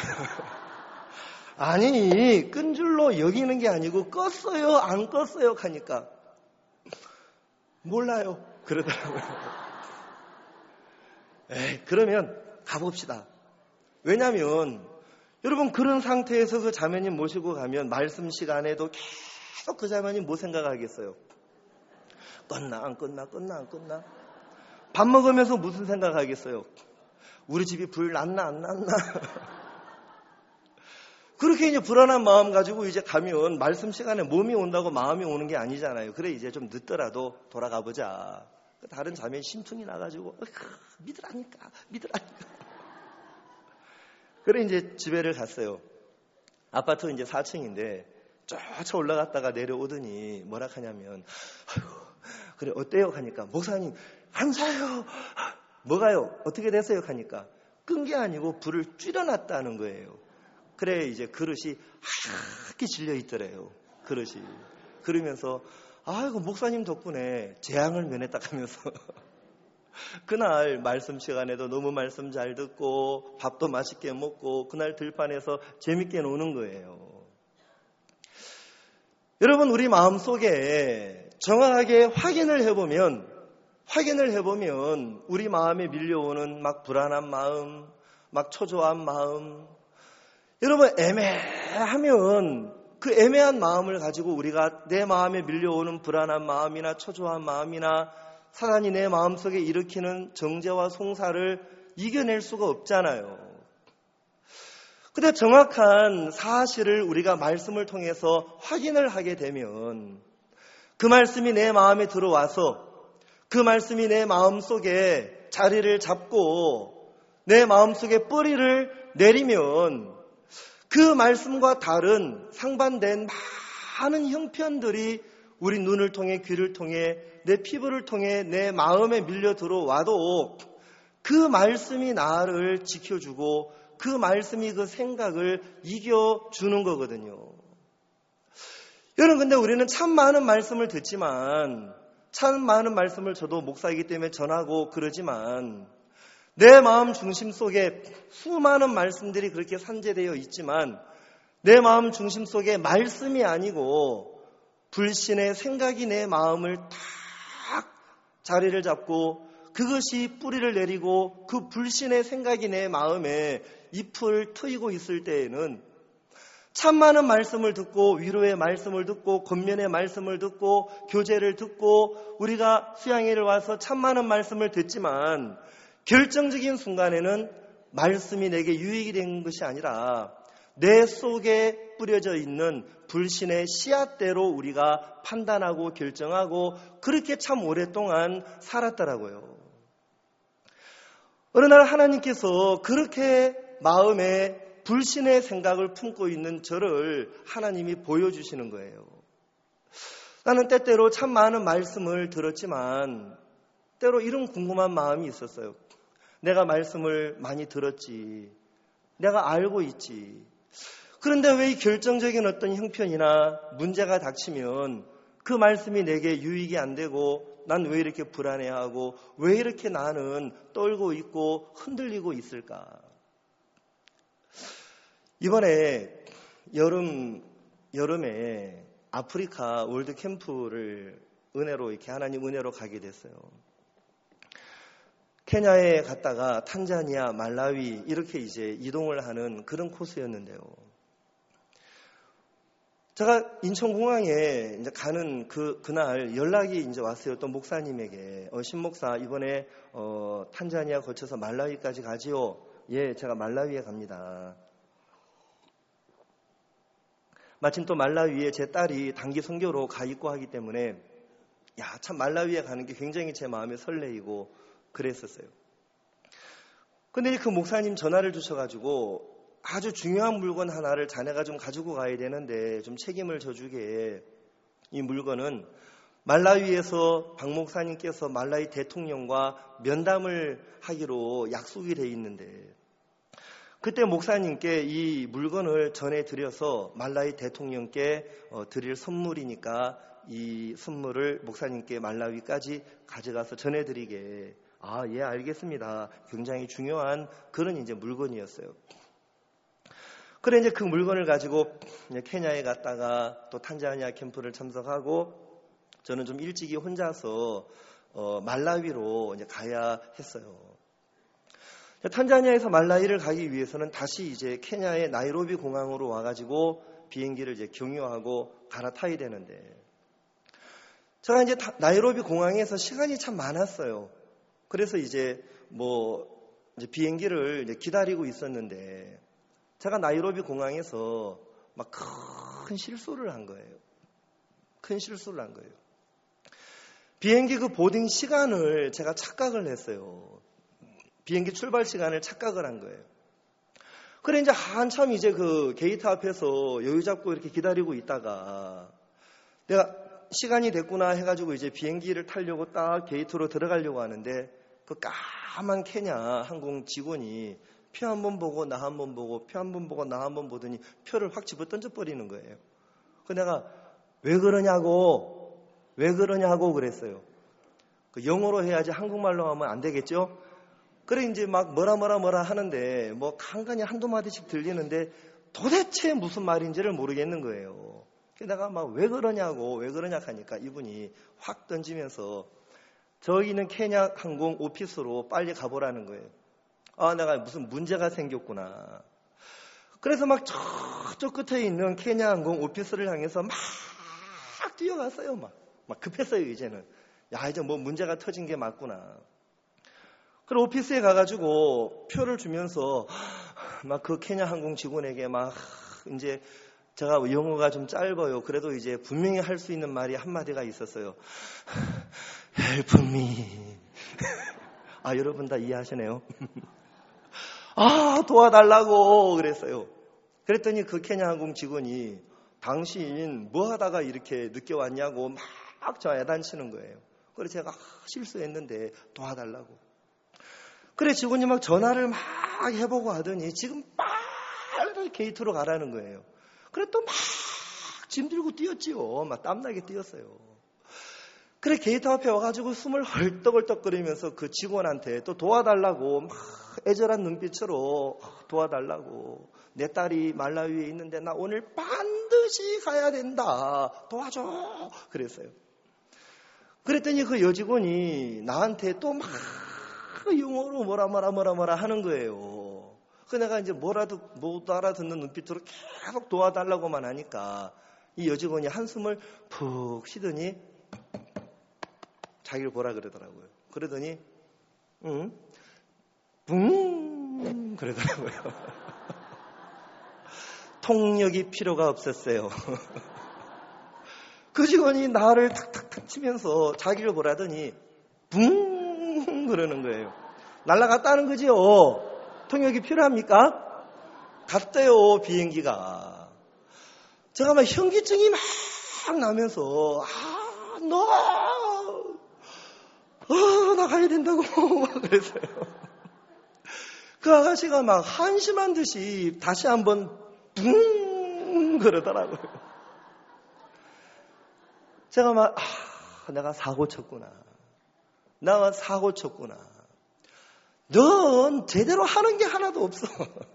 아니 끈 줄로 여기는 게 아니고 껐어요 안 껐어요 하니까 몰라요 그러더라고요. 에이, 그러면 가봅시다. 왜냐하면 여러분 그런 상태에서 그 자매님 모시고 가면 말씀 시간에도 계속 그 자매님 뭐 생각하겠어요? 끝나 안 끝나 끝나 안 끝나? 밥 먹으면서 무슨 생각하겠어요? 우리 집이 불 났나 안 났나? 그렇게 이제 불안한 마음 가지고 이제 가면 말씀 시간에 몸이 온다고 마음이 오는 게 아니잖아요. 그래 이제 좀 늦더라도 돌아가 보자. 다른 자매 심퉁이 나가지고 믿으라니까 믿으라니까. 그래 이제 집에를 갔어요. 아파트 이제 사 층인데 쫙 올라갔다가 내려오더니 뭐라 하냐면 아이고, 그래 어때요? 하니까 목사님 감사해요. 뭐가요? 어떻게 됐어요? 하니까 끈 게 아니고 불을 줄여놨다는 거예요. 그래 이제 그릇이 하얗게 질려 있더래요. 그릇이. 그러면서 아이고 목사님 덕분에 재앙을 면했다 하면서 그날 말씀 시간에도 너무 말씀 잘 듣고 밥도 맛있게 먹고 그날 들판에서 재밌게 노는 거예요. 여러분 우리 마음속에 정확하게 확인을 해보면 확인을 해보면 우리 마음에 밀려오는 막 불안한 마음, 막 초조한 마음, 여러분 애매하면 그 애매한 마음을 가지고 우리가 내 마음에 밀려오는 불안한 마음이나 초조한 마음이나 사단이 내 마음속에 일으키는 정죄와 송사를 이겨낼 수가 없잖아요. 근데 정확한 사실을 우리가 말씀을 통해서 확인을 하게 되면 그 말씀이 내 마음에 들어와서 그 말씀이 내 마음속에 자리를 잡고 내 마음속에 뿌리를 내리면 그 말씀과 다른 상반된 많은 형편들이 우리 눈을 통해 귀를 통해 내 피부를 통해 내 마음에 밀려 들어와도 그 말씀이 나를 지켜주고 그 말씀이 그 생각을 이겨주는 거거든요. 여러분, 근데 우리는 참 많은 말씀을 듣지만, 참 많은 말씀을 저도 목사이기 때문에 전하고 그러지만, 내 마음 중심 속에 수많은 말씀들이 그렇게 산재되어 있지만, 내 마음 중심 속에 말씀이 아니고 불신의 생각이 내 마음을 탁 자리를 잡고 그것이 뿌리를 내리고 그 불신의 생각이 내 마음에 잎을 트이고 있을 때에는 참 많은 말씀을 듣고 위로의 말씀을 듣고 권면의 말씀을 듣고 교제를 듣고 우리가 수양회를 와서 참 많은 말씀을 듣지만 결정적인 순간에는 말씀이 내게 유익이 된 것이 아니라 내 속에 뿌려져 있는 불신의 씨앗대로 우리가 판단하고 결정하고 그렇게 참 오랫동안 살았더라고요. 어느 날 하나님께서 그렇게 마음에 불신의 생각을 품고 있는 저를 하나님이 보여주시는 거예요. 나는 때때로 참 많은 말씀을 들었지만 때로 이런 궁금한 마음이 있었어요. 내가 말씀을 많이 들었지. 내가 알고 있지. 그런데 왜 이 결정적인 어떤 형편이나 문제가 닥치면 그 말씀이 내게 유익이 안 되고 난 왜 이렇게 불안해하고 왜 이렇게 나는 떨고 있고 흔들리고 있을까? 이번에 여름, 여름에 아프리카 월드 캠프를 은혜로, 이렇게 하나님 은혜로 가게 됐어요. 케냐에 갔다가 탄자니아, 말라위 이렇게 이제 이동을 하는 그런 코스였는데요. 제가 인천공항에 이제 가는 그, 그날 연락이 이제 왔어요. 또 목사님에게. 어, 신목사, 이번에, 어, 탄자니아 거쳐서 말라위까지 가지요? 예, 제가 말라위에 갑니다. 마침 또 말라위에 제 딸이 단기 선교로 가 있고 하기 때문에, 야, 참 말라위에 가는 게 굉장히 제 마음에 설레이고 그랬었어요. 근데 그 목사님 전화를 주셔가지고, 아주 중요한 물건 하나를 자네가 좀 가지고 가야 되는데 좀 책임을 져주게. 이 물건은 말라위에서 박 목사님께서 말라위 대통령과 면담을 하기로 약속이 돼 있는데 그때 목사님께 이 물건을 전해드려서 말라위 대통령께 드릴 선물이니까 이 선물을 목사님께 말라위까지 가져가서 전해드리게. 아, 예, 알겠습니다. 굉장히 중요한 그런 이제 물건이었어요. 그래 이제 그 물건을 가지고 케냐에 갔다가 또 탄자니아 캠프를 참석하고 저는 좀 일찍이 혼자서 어, 말라위로 이제 가야 했어요. 탄자니아에서 말라위를 가기 위해서는 다시 이제 케냐의 나이로비 공항으로 와가지고 비행기를 이제 경유하고 갈아타야 되는데 제가 이제 나이로비 공항에서 시간이 참 많았어요. 그래서 이제 뭐 이제 비행기를 이제 기다리고 있었는데. 제가 나이로비 공항에서 막 큰 실수를 한 거예요. 큰 실수를 한 거예요. 비행기 그 보딩 시간을 제가 착각을 했어요. 비행기 출발 시간을 착각을 한 거예요. 그래 이제 한참 이제 그 게이트 앞에서 여유 잡고 이렇게 기다리고 있다가 내가 시간이 됐구나 해가지고 이제 비행기를 타려고 딱 게이트로 들어가려고 하는데 그 까만 케냐 항공 직원이 표 한 번 보고 나 한 번 보고 표 한 번 보고 나 한 번 보더니 표를 확 집어 던져버리는 거예요. 그 내가 왜 그러냐고 왜 그러냐고 그랬어요. 그 영어로 해야지 한국말로 하면 안 되겠죠? 그래 이제 막 뭐라 뭐라 뭐라 하는데 뭐 간간히 한두 마디씩 들리는데 도대체 무슨 말인지를 모르겠는 거예요. 내가 막 왜 그러냐고 왜 그러냐 하니까 이분이 확 던지면서 저기는 케냐 항공 오피스로 빨리 가보라는 거예요. 아, 내가 무슨 문제가 생겼구나. 그래서 막 저쪽 끝에 있는 케냐 항공 오피스를 향해서 막 뛰어갔어요. 막, 막 급했어요, 이제는. 야, 이제 뭐 문제가 터진 게 맞구나. 그리고 오피스에 가가지고 표를 주면서 막 그 케냐 항공 직원에게 막 이제 제가 영어가 좀 짧아요. 그래도 이제 분명히 할 수 있는 말이 한마디가 있었어요. Help me. 아, 여러분 다 이해하시네요. 아, 도와달라고 그랬어요. 그랬더니 그 케냐 항공 직원이 당신 뭐 하다가 이렇게 늦게 왔냐고 막 저 야단치는 거예요. 그래서 제가 아, 실수했는데 도와달라고. 그래 직원이 막 전화를 막 해보고 하더니 지금 빨리 게이트로 가라는 거예요. 그래 또 막 짐 들고 뛰었지요. 막 땀나게 뛰었어요. 그래 게이트 앞에 와가지고 숨을 헐떡헐떡거리면서 그 직원한테 또 도와달라고 막 애절한 눈빛으로 도와달라고. 내 딸이 말라위에 있는데 나 오늘 반드시 가야 된다. 도와줘. 그랬어요. 그랬더니 그 여직원이 나한테 또 막 영어로 뭐라 뭐라 뭐라 뭐라 하는 거예요. 그 내가 이제 뭐라도 못 알아듣는 눈빛으로 계속 도와달라고만 하니까 이 여직원이 한숨을 푹 쉬더니 자기를 보라 그러더라고요. 그러더니 응? 붕 그러더라고요. 통역이 필요가 없었어요. 그 직원이 나를 탁탁탁 치면서 자기를 보라더니 붕 그러는 거예요. 날아갔다는 거지요. 통역이 필요합니까? 갔대요 비행기가. 제가 막 현기증이 막 나면서 아, 너, 아, 나 가야 된다고 막 그랬어요. 그 아가씨가 막 한심한 듯이 다시 한번 붕 그러더라고요. 제가 막 아, 내가 사고 쳤구나. 내가 사고 쳤구나. 넌 제대로 하는 게 하나도 없어.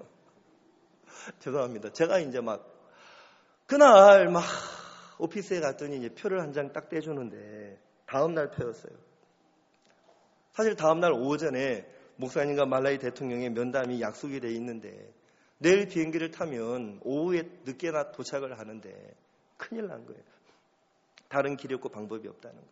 죄송합니다. 제가 이제 막 그날 막 오피스에 갔더니 이제 표를 한 장 딱 떼주는데 다음날 표였어요. 사실 다음날 오전에 목사님과 말라위 대통령의 면담이 약속이 돼 있는데 내일 비행기를 타면 오후에 늦게나 도착을 하는데 큰일 난 거예요. 다른 길이 없고 방법이 없다는 거예요.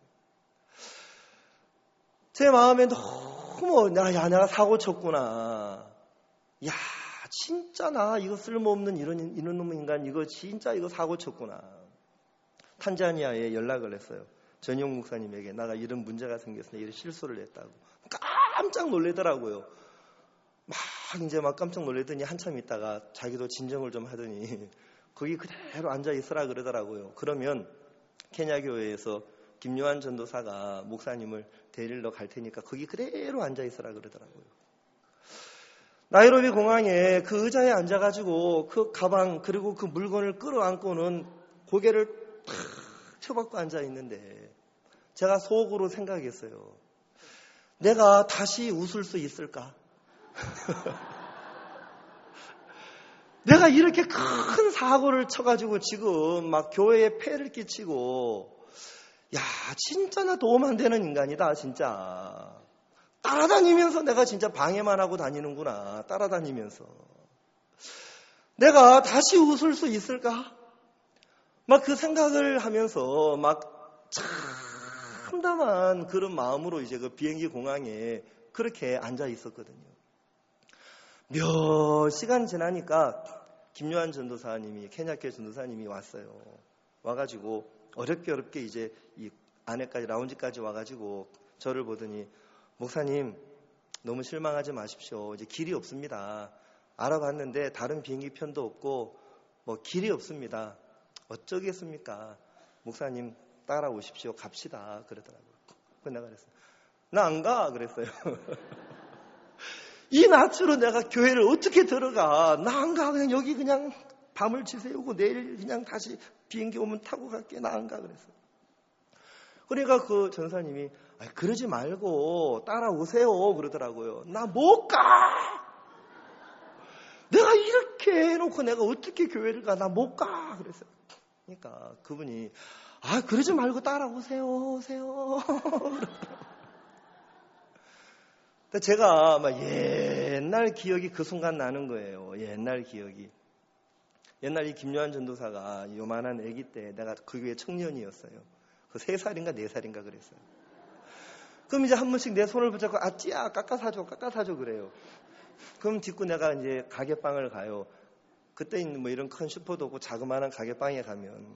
제 마음에 너무 야, 야 내가 사고 쳤구나. 야 진짜 나 이거 쓸모없는 이런 이런 놈의 인간 이거 진짜 이거 사고 쳤구나. 탄자니아에 연락을 했어요. 전용 목사님에게 나가 이런 문제가 생겼으니 이런 실수를 했다고. 깜짝 놀래더라고요. 막 이제 막 깜짝 놀래더니 한참 있다가 자기도 진정을 좀 하더니 거기 그대로 앉아 있으라 그러더라고요. 그러면 케냐 교회에서 김요한 전도사가 목사님을 데리러 갈 테니까 거기 그대로 앉아 있으라 그러더라고요. 나이로비 공항에 그 의자에 앉아가지고 그 가방 그리고 그 물건을 끌어안고는 고개를 탁 쳐박고 앉아 있는데 제가 속으로 생각했어요. 내가 다시 웃을 수 있을까? 내가 이렇게 큰 사고를 쳐가지고 지금 막 교회에 폐를 끼치고 야 진짜 나 도움 안 되는 인간이다 진짜. 따라다니면서 내가 진짜 방해만 하고 다니는구나. 따라다니면서 내가 다시 웃을 수 있을까? 막 그 생각을 하면서 막 참담한 그런 마음으로 이제 그 비행기 공항에 그렇게 앉아 있었거든요. 몇 시간 지나니까 김요한 전도사님이 케냐교회 전도사님이 왔어요. 와가지고 어렵게 어렵게 이제 이 안에까지 라운지까지 와가지고 저를 보더니 목사님 너무 실망하지 마십시오. 이제 길이 없습니다. 알아봤는데 다른 비행기 편도 없고 뭐 길이 없습니다. 어쩌겠습니까? 목사님 따라오십시오. 갑시다. 그러더라고요. 그래서 내가 그랬어요. 나 안 가. 그랬어요. 이 낮추로 내가 교회를 어떻게 들어가? 나 안 가. 그냥 여기 그냥 밤을 지새우고 내일 그냥 다시 비행기 오면 타고 갈게. 나 안 가. 그랬어요. 그러니까 그 전사님이 그러지 말고 따라오세요. 그러더라고요. 나 못 가. 내가 이렇게 해놓고 내가 어떻게 교회를 가? 나 못 가. 그랬어요. 그러니까 그분이 아 그러지 말고 따라오세요. 오세요. 제가 막 옛날 기억이 그 순간 나는 거예요. 옛날 기억이. 옛날 이 김요한 전도사가 요만한 아기 때 내가 그 교회 청년이었어요. 그 세 살인가 네 살인가 그랬어요. 그럼 이제 한 번씩 내 손을 붙잡고 아찌야 깎아 사줘 깎아 사줘 그래요. 그럼 딛고 내가 이제 가게빵을 가요. 그때 있는 뭐 이런 큰 슈퍼도 없고 자그마한 가게빵에 가면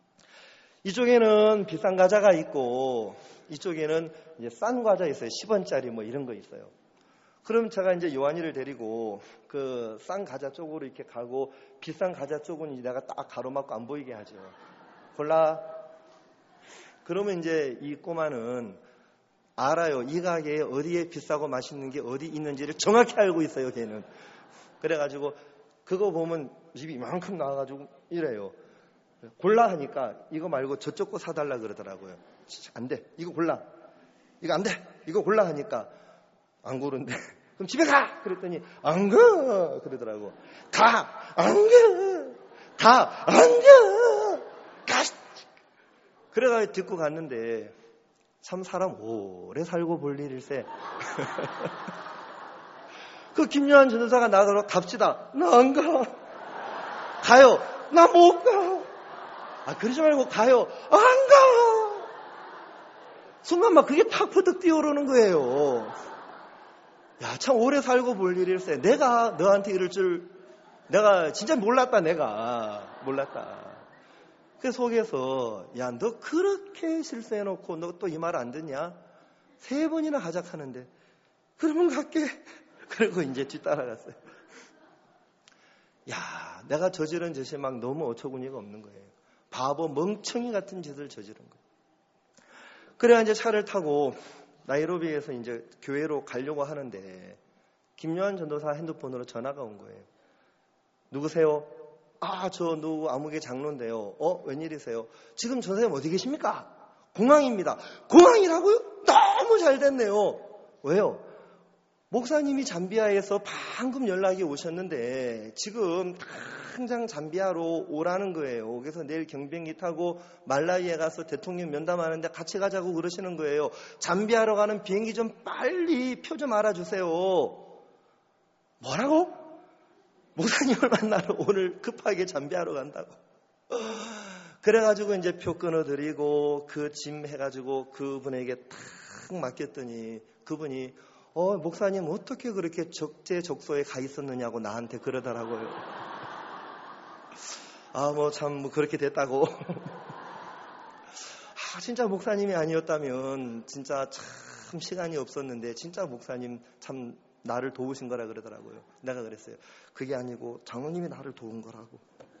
이쪽에는 비싼 과자가 있고 이쪽에는 이제 싼 과자 있어요. 십 원짜리 뭐 이런 거 있어요. 그럼 제가 이제 요한이를 데리고 그 싼 과자 쪽으로 이렇게 가고 비싼 과자 쪽은 내가 딱 가로막고 안 보이게 하죠. 골라. 그러면 이제 이 꼬마는 알아요. 이 가게에 어디에 비싸고 맛있는 게 어디 있는지를 정확히 알고 있어요, 걔는. 그래가지고 그거 보면 입이 이만큼 나와가지고 이래요. 골라 하니까 이거 말고 저쪽 거 사달라 그러더라고요. 안 돼. 이거 골라. 이거 안 돼. 이거 골라 하니까 안 고른대. 그럼 집에 가! 그랬더니 안 가! 그러더라고. 가! 안 가! 가! 안 가! 가! 그래가지고 듣고 갔는데 참 사람 오래 살고 볼 일일세. 그 김요한 전도사가 나더러 갑시다. 나 안 가. 가요. 나 못 가. 아, 그러지 말고 가요. 안 가. 순간 막 그게 탁 퍼뜩 뛰어오르는 거예요. 야, 참 오래 살고 볼 일일세. 내가 너한테 이럴 줄 내가 진짜 몰랐다. 내가 몰랐다. 그 속에서 야, 너 그렇게 실수해놓고 너 또 이 말 안 듣냐? 세 번이나 하작하는데 그러면 갈게. 그리고 이제 뒤따라갔어요. 야, 내가 저지른 짓이 막 너무 어처구니가 없는 거예요. 바보 멍청이 같은 짓을 저지른 거예요. 그래야 이제 차를 타고 나이로비에서 이제 교회로 가려고 하는데 김요한 전도사 핸드폰으로 전화가 온 거예요. 누구세요? 아, 저 누구 아무개 장로인데요. 어, 웬일이세요? 지금 저 선생님 어디 계십니까? 공항입니다. 공항이라고요? 너무 잘 됐네요. 왜요? 목사님이 잠비아에서 방금 연락이 오셨는데 지금 당장 잠비아로 오라는 거예요. 그래서 내일 경비행기 타고 말라위에 가서 대통령 면담하는데 같이 가자고 그러시는 거예요. 잠비아로 가는 비행기 좀 빨리 표 좀 알아주세요. 뭐라고? 목사님을 만나러 오늘 급하게 잠비아로 간다고. 그래가지고 이제 표 끊어드리고 그 짐 해가지고 그분에게 탁 맡겼더니 그분이 어, 목사님 어떻게 그렇게 적재적소에 가 있었느냐고 나한테 그러더라고요. 아, 뭐 참 뭐 그렇게 됐다고. 아, 진짜 목사님이 아니었다면 진짜 참 시간이 없었는데 진짜 목사님 참 나를 도우신 거라 그러더라고요. 내가 그랬어요. 그게 아니고 장로님이 나를 도운 거라고.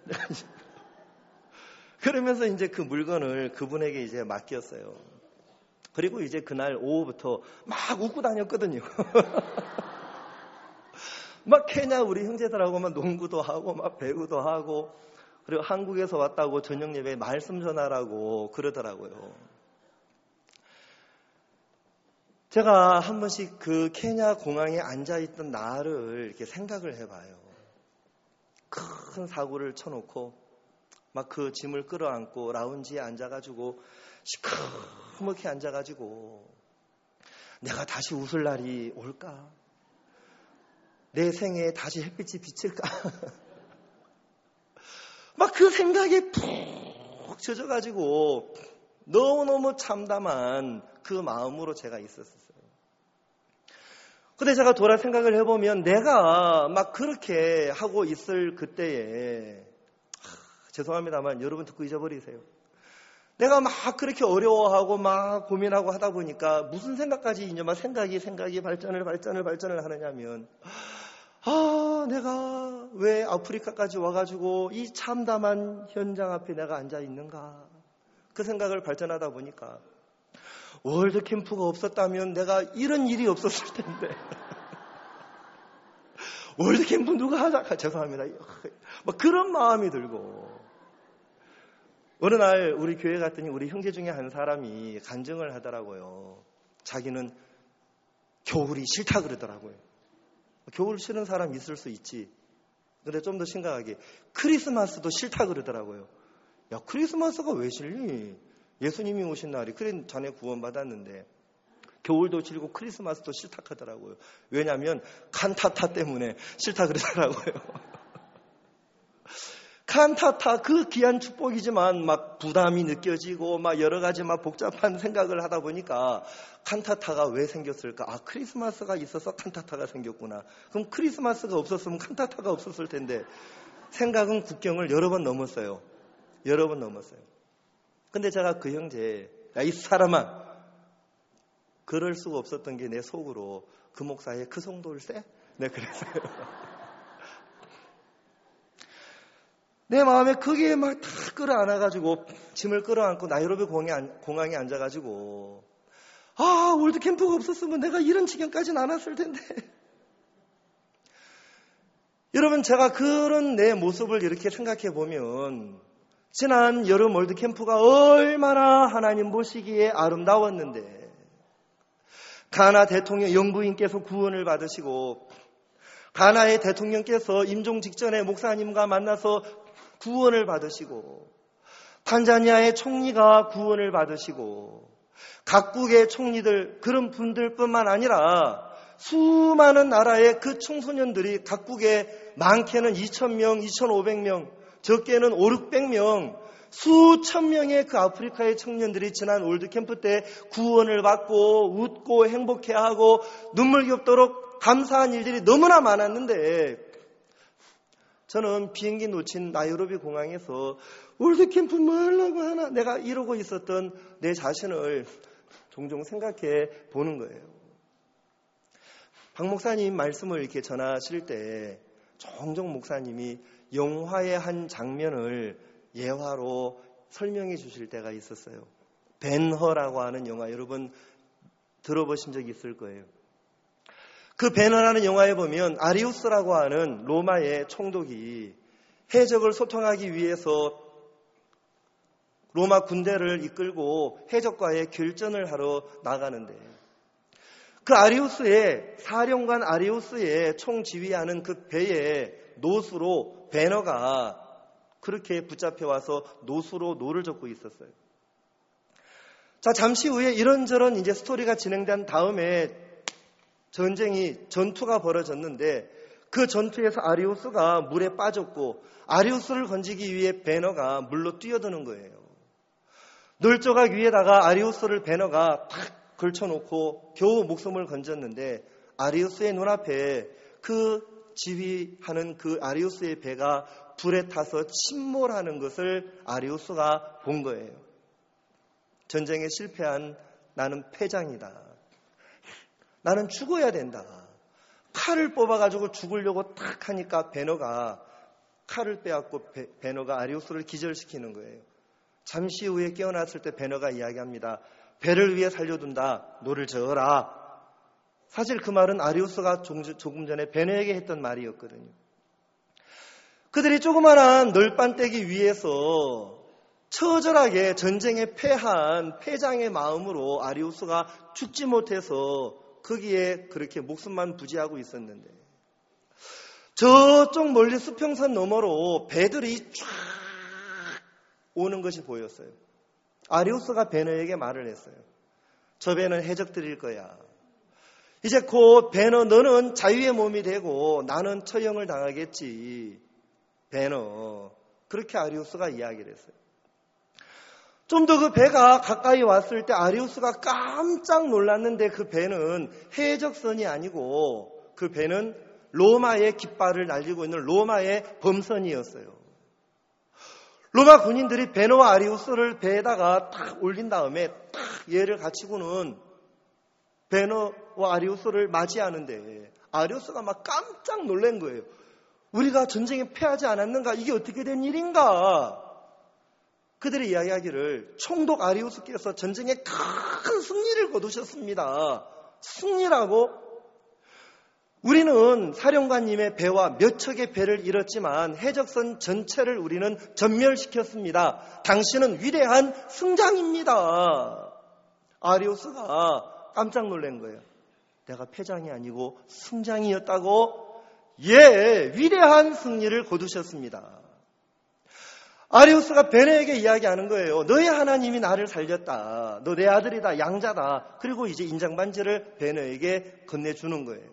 그러면서 이제 그 물건을 그분에게 이제 맡겼어요. 그리고 이제 그날 오후부터 막 웃고 다녔거든요. 막 케냐 우리 형제들하고 막 농구도 하고 막 배구도 하고 그리고 한국에서 왔다고 저녁 예배에 말씀 전하라고 그러더라고요. 제가 한 번씩 그 케냐 공항에 앉아있던 나를 이렇게 생각을 해봐요. 큰 사고를 쳐놓고 막 그 짐을 끌어안고 라운지에 앉아가지고 시커멓게 앉아가지고 내가 다시 웃을 날이 올까? 내 생애에 다시 햇빛이 비칠까? 막 그 생각에 푹 젖어가지고 너무너무 참담한 그 마음으로 제가 있었어요. 근데 제가 돌아 생각을 해보면 내가 막 그렇게 하고 있을 그때에 하, 죄송합니다만 여러분 듣고 잊어버리세요. 내가 막 그렇게 어려워하고 막 고민하고 하다 보니까 무슨 생각까지 이제 막 생각이 생각이 발전을 발전을 발전을 하느냐면 아, 내가 왜 아프리카까지 와가지고 이 참담한 현장 앞에 내가 앉아 있는가? 그 생각을 발전하다 보니까 월드 캠프가 없었다면 내가 이런 일이 없었을 텐데. 월드 캠프 누가 하자? 죄송합니다. 막 그런 마음이 들고. 어느 날 우리 교회 갔더니 우리 형제 중에 한 사람이 간증을 하더라고요. 자기는 겨울이 싫다 그러더라고요. 겨울 싫은 사람 있을 수 있지. 근데 좀 더 심각하게 크리스마스도 싫다 그러더라고요. 야, 크리스마스가 왜 싫니? 예수님이 오신 날이 그래 전에 구원받았는데 겨울도 싫고 크리스마스도 싫다 하더라고요. 왜냐하면 칸타타 때문에 싫다 그러더라고요. 칸타타 그 귀한 축복이지만 막 부담이 느껴지고 막 여러 가지 막 복잡한 생각을 하다 보니까 칸타타가 왜 생겼을까? 아, 크리스마스가 있어서 칸타타가 생겼구나. 그럼 크리스마스가 없었으면 칸타타가 없었을 텐데 생각은 국경을 여러 번 넘었어요. 여러 번 넘었어요. 근데 제가 그 형제, 야, 이 사람아, 그럴 수가 없었던 게 내 속으로 그 목사의 그 성도일세? 네, 그랬어요. 내 마음에 그게 막 다 끌어안아가지고 짐을 끌어안고 나이로비 공항에, 공항에 앉아가지고 아, 월드캠프가 없었으면 내가 이런 지경까지는 안 왔을 텐데. 여러분, 제가 그런 내 모습을 이렇게 생각해 보면 지난 여름 월드캠프가 얼마나 하나님 보시기에 아름다웠는데, 가나 대통령 영부인께서 구원을 받으시고 가나의 대통령께서 임종 직전에 목사님과 만나서 구원을 받으시고, 탄자니아의 총리가 구원을 받으시고, 각국의 총리들, 그런 분들뿐만 아니라 수많은 나라의 그 청소년들이 각국에 많게는 이천 명, 이천오백 명, 적게는 오륙백 명, 수천 명의 그 아프리카의 청년들이 지난 월드캠프 때 구원을 받고 웃고 행복해하고 눈물겹도록 감사한 일들이 너무나 많았는데, 저는 비행기 놓친 나이로비 공항에서 월드캠프 뭐 하려고 하나 내가 이러고 있었던 내 자신을 종종 생각해 보는 거예요. 박 목사님 말씀을 이렇게 전하실 때 종종 목사님이 영화의 한 장면을 예화로 설명해 주실 때가 있었어요. 벤허라고 하는 영화, 여러분 들어보신 적 있을 거예요. 그 벤허라는 영화에 보면 아리우스라고 하는 로마의 총독이 해적을 소통하기 위해서 로마 군대를 이끌고 해적과의 결전을 하러 나가는데, 그 아리우스의 사령관 아리우스의 총지휘하는 그 배의 노수로 벤허가 그렇게 붙잡혀 와서 노수로 노를 젓고 있었어요. 자, 잠시 후에 이런저런 이제 스토리가 진행된 다음에 전쟁이, 전투가 벌어졌는데, 그 전투에서 아리우스가 물에 빠졌고 아리우스를 건지기 위해 벤허가 물로 뛰어드는 거예요. 널조각 위에다가 아리우스를 벤허가 탁 걸쳐놓고 겨우 목숨을 건졌는데, 아리우스의 눈앞에 그 지휘하는 그 아리우스의 배가 불에 타서 침몰하는 것을 아리우스가 본 거예요. 전쟁에 실패한 나는 패장이다. 나는 죽어야 된다. 칼을 뽑아가지고 죽으려고 탁 하니까 벤허가 칼을 빼앗고 벤허가 아리우스를 기절시키는 거예요. 잠시 후에 깨어났을 때 벤허가 이야기합니다. 배를 위해 살려둔다. 노를 저어라. 사실 그 말은 아리우스가 조금 전에 벤허에게 했던 말이었거든요. 그들이 조그마한 널빤대기 위에서 처절하게 전쟁에 패한 패장의 마음으로 아리우스가 죽지 못해서 거기에 그렇게 목숨만 부지하고 있었는데, 저쪽 멀리 수평선 너머로 배들이 쫙 오는 것이 보였어요. 아리우스가 벤허에게 말을 했어요. 저 배는 해적들일 거야. 이제 곧 벤허, 너는 자유의 몸이 되고 나는 처형을 당하겠지. 벤허. 그렇게 아리우스가 이야기를 했어요. 좀 더 그 배가 가까이 왔을 때 아리우스가 깜짝 놀랐는데, 그 배는 해적선이 아니고 그 배는 로마의 깃발을 날리고 있는 로마의 범선이었어요. 로마 군인들이 벤허와 아리우스를 배에다가 딱 올린 다음에 딱 얘를 갖추고는 벤허와 아리우스를 맞이하는데, 아리우스가 막 깜짝 놀란 거예요. 우리가 전쟁에 패하지 않았는가? 이게 어떻게 된 일인가? 그들이 이야기하기를 총독 아리우스께서 전쟁에 큰 승리를 거두셨습니다. 승리라고? 우리는 사령관님의 배와 몇 척의 배를 잃었지만 해적선 전체를 우리는 전멸시켰습니다. 당신은 위대한 승장입니다. 아리우스가 깜짝 놀란 거예요. 내가 패장이 아니고 승장이었다고? 예, 위대한 승리를 거두셨습니다. 아리우스가 벤허에게 이야기하는 거예요. 너의 하나님이 나를 살렸다. 너 내 아들이다. 양자다. 그리고 이제 인장반지를 벤허에게 건네주는 거예요.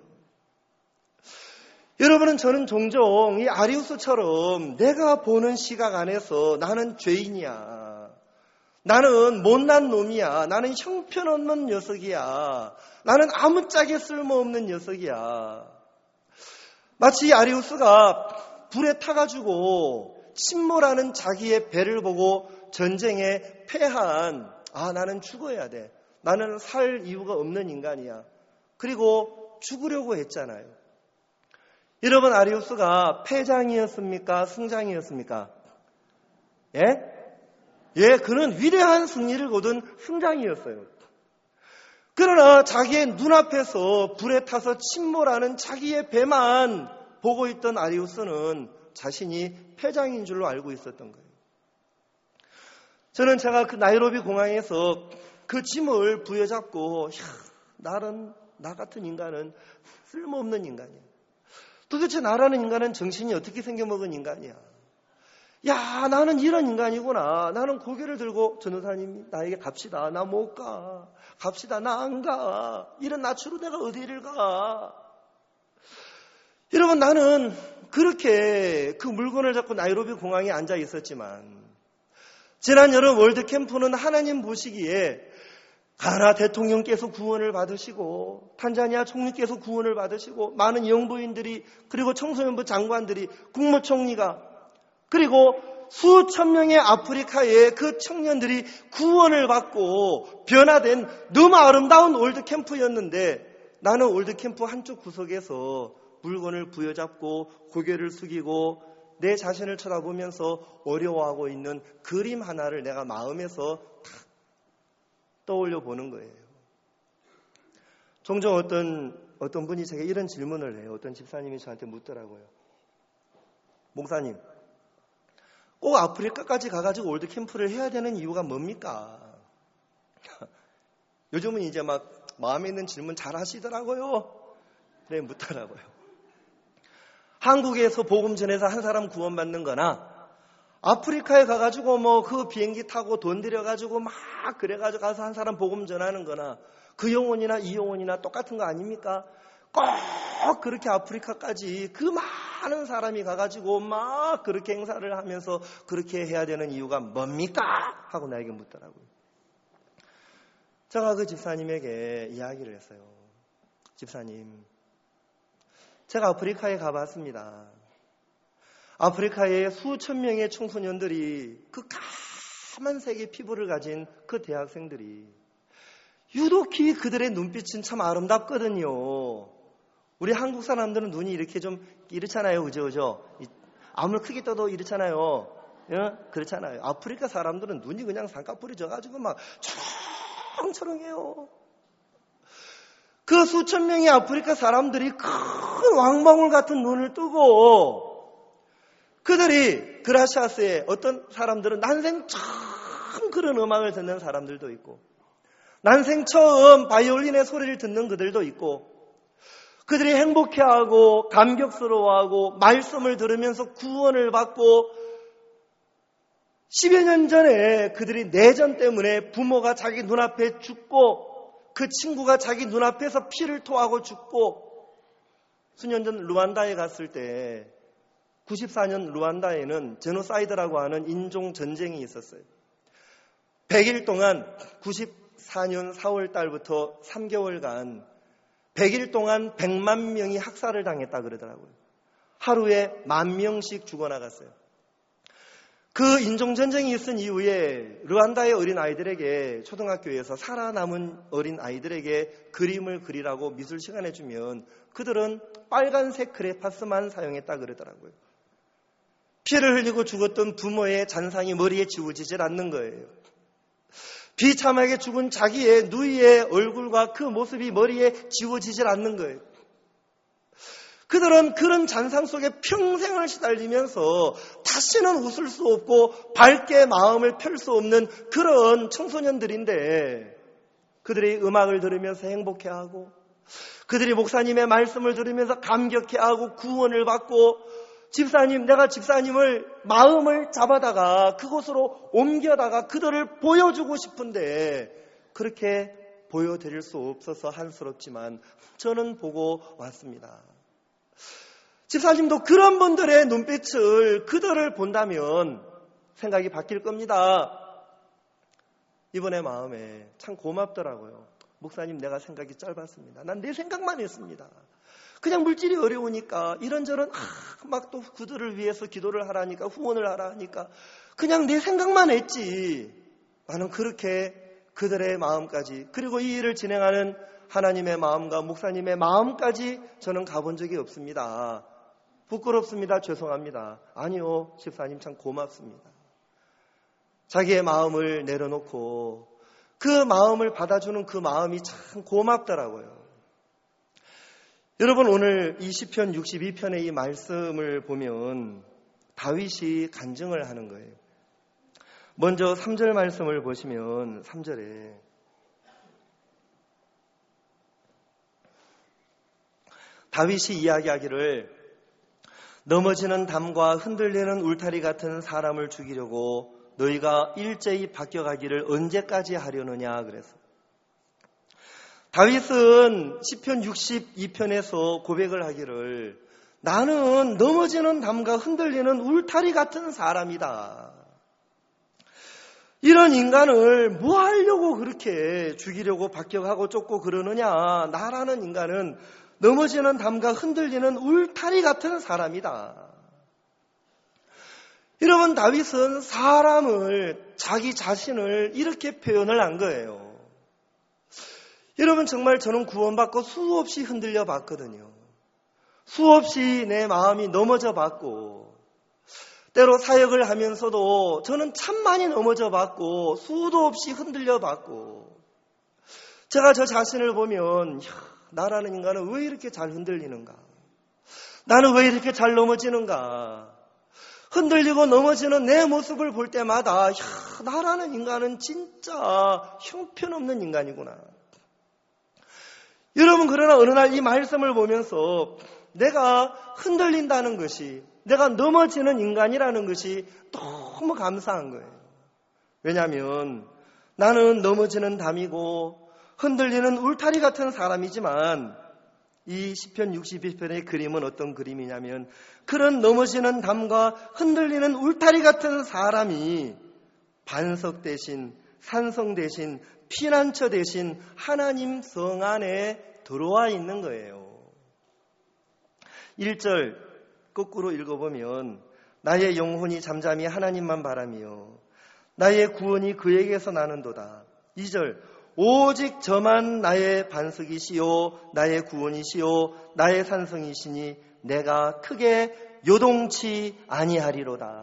여러분은, 저는 종종 이 아리우스처럼 내가 보는 시각 안에서 나는 죄인이야. 나는 못난 놈이야. 나는 형편없는 녀석이야. 나는 아무짝에 쓸모없는 녀석이야. 마치 아리우스가 불에 타가지고 침몰하는 자기의 배를 보고 전쟁에 패한, 아, 나는 죽어야 돼. 나는 살 이유가 없는 인간이야. 그리고 죽으려고 했잖아요. 여러분, 아리우스가 패장이었습니까? 승장이었습니까? 예? 예, 그는 위대한 승리를 거둔 승장이었어요. 그러나 자기의 눈앞에서 불에 타서 침몰하는 자기의 배만 보고 있던 아리우스는 자신이 패장인 줄로 알고 있었던 거예요. 저는 제가 그 나이로비 공항에서 그 짐을 부여잡고, 야, 나는, 나 같은 인간은 쓸모없는 인간이야. 도대체 나라는 인간은 정신이 어떻게 생겨먹은 인간이야. 야, 나는 이런 인간이구나. 나는 고개를 들고, 전도사님, 나에게 갑시다. 나 못 가. 갑시다. 나 안 가. 이런 나추로 내가 어디를 가. 여러분, 나는 그렇게 그 물건을 잡고 나이로비 공항에 앉아 있었지만, 지난 여름 월드캠프는 하나님 보시기에 가나 대통령께서 구원을 받으시고 탄자니아 총리께서 구원을 받으시고 많은 영부인들이 그리고 청소년부 장관들이 국무총리가 그리고 수천 명의 아프리카의 그 청년들이 구원을 받고 변화된 너무 아름다운 월드캠프였는데 나는 월드캠프 한쪽 구석에서 물건을 부여잡고 고개를 숙이고 내 자신을 쳐다보면서 어려워하고 있는 그림 하나를 내가 마음에서 탁 떠올려 보는 거예요. 종종 어떤, 어떤 분이 제게 이런 질문을 해요. 어떤 집사님이 저한테 묻더라고요. 목사님, 꼭 아프리카까지 가가지고 월드캠프를 해야 되는 이유가 뭡니까? 요즘은 이제 막 마음에 있는 질문 잘 하시더라고요. 그래 묻더라고요. 한국에서 복음 전해서 한 사람 구원받는 거나 아프리카에 가가지고 뭐 그 비행기 타고 돈 들여가지고 막 그래가지고 가서 한 사람 복음 전하는 거나 그 영혼이나 이 영혼이나 똑같은 거 아닙니까? 꼭 그렇게 아프리카까지 그 많은 사람이 가가지고 막 그렇게 행사를 하면서 그렇게 해야 되는 이유가 뭡니까? 하고 나에게 묻더라고요. 제가 그 집사님에게 이야기를 했어요. 집사님, 제가 아프리카에 가봤습니다. 아프리카의 수천 명의 청소년들이 그 까만색의 피부를 가진 그 대학생들이 유독히 그들의 눈빛은 참 아름답거든요. 우리 한국 사람들은 눈이 이렇게 좀 이렇잖아요. 그죠? 그죠? 아무리 크게 떠도 이렇잖아요. 예? 그렇잖아요. 아프리카 사람들은 눈이 그냥 쌍꺼풀이 져가지고 막 초롱초롱해요. 그 수천 명의 아프리카 사람들이 큰 왕방울 같은 눈을 뜨고 그들이 그라시아스의 어떤 사람들은 난생 처음 그런 음악을 듣는 사람들도 있고 난생 처음 바이올린의 소리를 듣는 그들도 있고 그들이 행복해하고 감격스러워하고 말씀을 들으면서 구원을 받고 십여 년 전에 그들이 내전 때문에 부모가 자기 눈앞에 죽고 그 친구가 자기 눈앞에서 피를 토하고 죽고 수년 전 루안다에 갔을 때 구십사 년 루안다에는 제노사이드라고 하는 인종 전쟁이 있었어요. 백 일 동안 구십사 년 사월 달부터 삼 개월간 백 일 동안 백만 명이 학살을 당했다 그러더라고요. 하루에 만 명씩 죽어나갔어요. 그 인종전쟁이 있은 이후에 르완다의 어린아이들에게 초등학교에서 살아남은 어린아이들에게 그림을 그리라고 미술 시간에 주면 그들은 빨간색 크레파스만 사용했다 그러더라고요. 피를 흘리고 죽었던 부모의 잔상이 머리에 지워지질 않는 거예요. 비참하게 죽은 자기의 누이의 얼굴과 그 모습이 머리에 지워지질 않는 거예요. 그들은 그런 잔상 속에 평생을 시달리면서 다시는 웃을 수 없고 밝게 마음을 펼 수 없는 그런 청소년들인데 그들이 음악을 들으면서 행복해하고 그들이 목사님의 말씀을 들으면서 감격해하고 구원을 받고 집사님, 내가 집사님을 마음을 잡아다가 그곳으로 옮겨다가 그들을 보여주고 싶은데 그렇게 보여드릴 수 없어서 한스럽지만 저는 보고 왔습니다. 집사님도 그런 분들의 눈빛을 그들을 본다면 생각이 바뀔 겁니다. 이번에 마음에 참 고맙더라고요. 목사님, 내가 생각이 짧았습니다. 난 내 생각만 했습니다. 그냥 물질이 어려우니까 이런저런 아, 막 또 그들을 위해서 기도를 하라니까 후원을 하라 하니까 그냥 내 생각만 했지. 나는 그렇게 그들의 마음까지, 그리고 이 일을 진행하는 하나님의 마음과 목사님의 마음까지 저는 가본 적이 없습니다. 부끄럽습니다. 죄송합니다. 아니요, 집사님 참 고맙습니다. 자기의 마음을 내려놓고 그 마음을 받아주는 그 마음이 참 고맙더라고요. 여러분, 오늘 이 시편 육십이 편의 이 말씀을 보면 다윗이 간증을 하는 거예요. 먼저 삼 절 말씀을 보시면 삼 절에 다윗이 이야기하기를 넘어지는 담과 흔들리는 울타리 같은 사람을 죽이려고 너희가 일제히 바뀌어가기를 언제까지 하려느냐 그래서 다윗은 시편 육십이 편에서 고백을 하기를 나는 넘어지는 담과 흔들리는 울타리 같은 사람이다. 이런 인간을 뭐 하려고 그렇게 죽이려고 박격하고 쫓고 그러느냐. 나라는 인간은 넘어지는 담과 흔들리는 울타리 같은 사람이다. 여러분, 다윗은 사람을, 자기 자신을 이렇게 표현을 한 거예요. 여러분, 정말 저는 구원받고 수없이 흔들려 봤거든요. 수없이 내 마음이 넘어져 봤고, 때로 사역을 하면서도 저는 참 많이 넘어져 봤고, 수도 없이 흔들려 봤고, 제가 저 자신을 보면, 야, 나라는 인간은 왜 이렇게 잘 흔들리는가? 나는 왜 이렇게 잘 넘어지는가? 흔들리고 넘어지는 내 모습을 볼 때마다 야, 나라는 인간은 진짜 형편없는 인간이구나. 여러분, 그러나 어느 날 이 말씀을 보면서 내가 흔들린다는 것이, 내가 넘어지는 인간이라는 것이 너무 감사한 거예요. 왜냐하면 나는 넘어지는 담이고 흔들리는 울타리 같은 사람이지만 이 시편 육십이 편의 그림은 어떤 그림이냐면 그런 넘어지는 담과 흔들리는 울타리 같은 사람이 반석 대신, 산성 대신, 피난처 대신 하나님 성 안에 들어와 있는 거예요. 일 절 거꾸로 읽어보면 나의 영혼이 잠잠히 하나님만 바라며 나의 구원이 그에게서 나는도다. 이 절 오직 저만 나의 반석이시요 나의 구원이시요 나의 산성이시니 내가 크게 요동치 아니하리로다.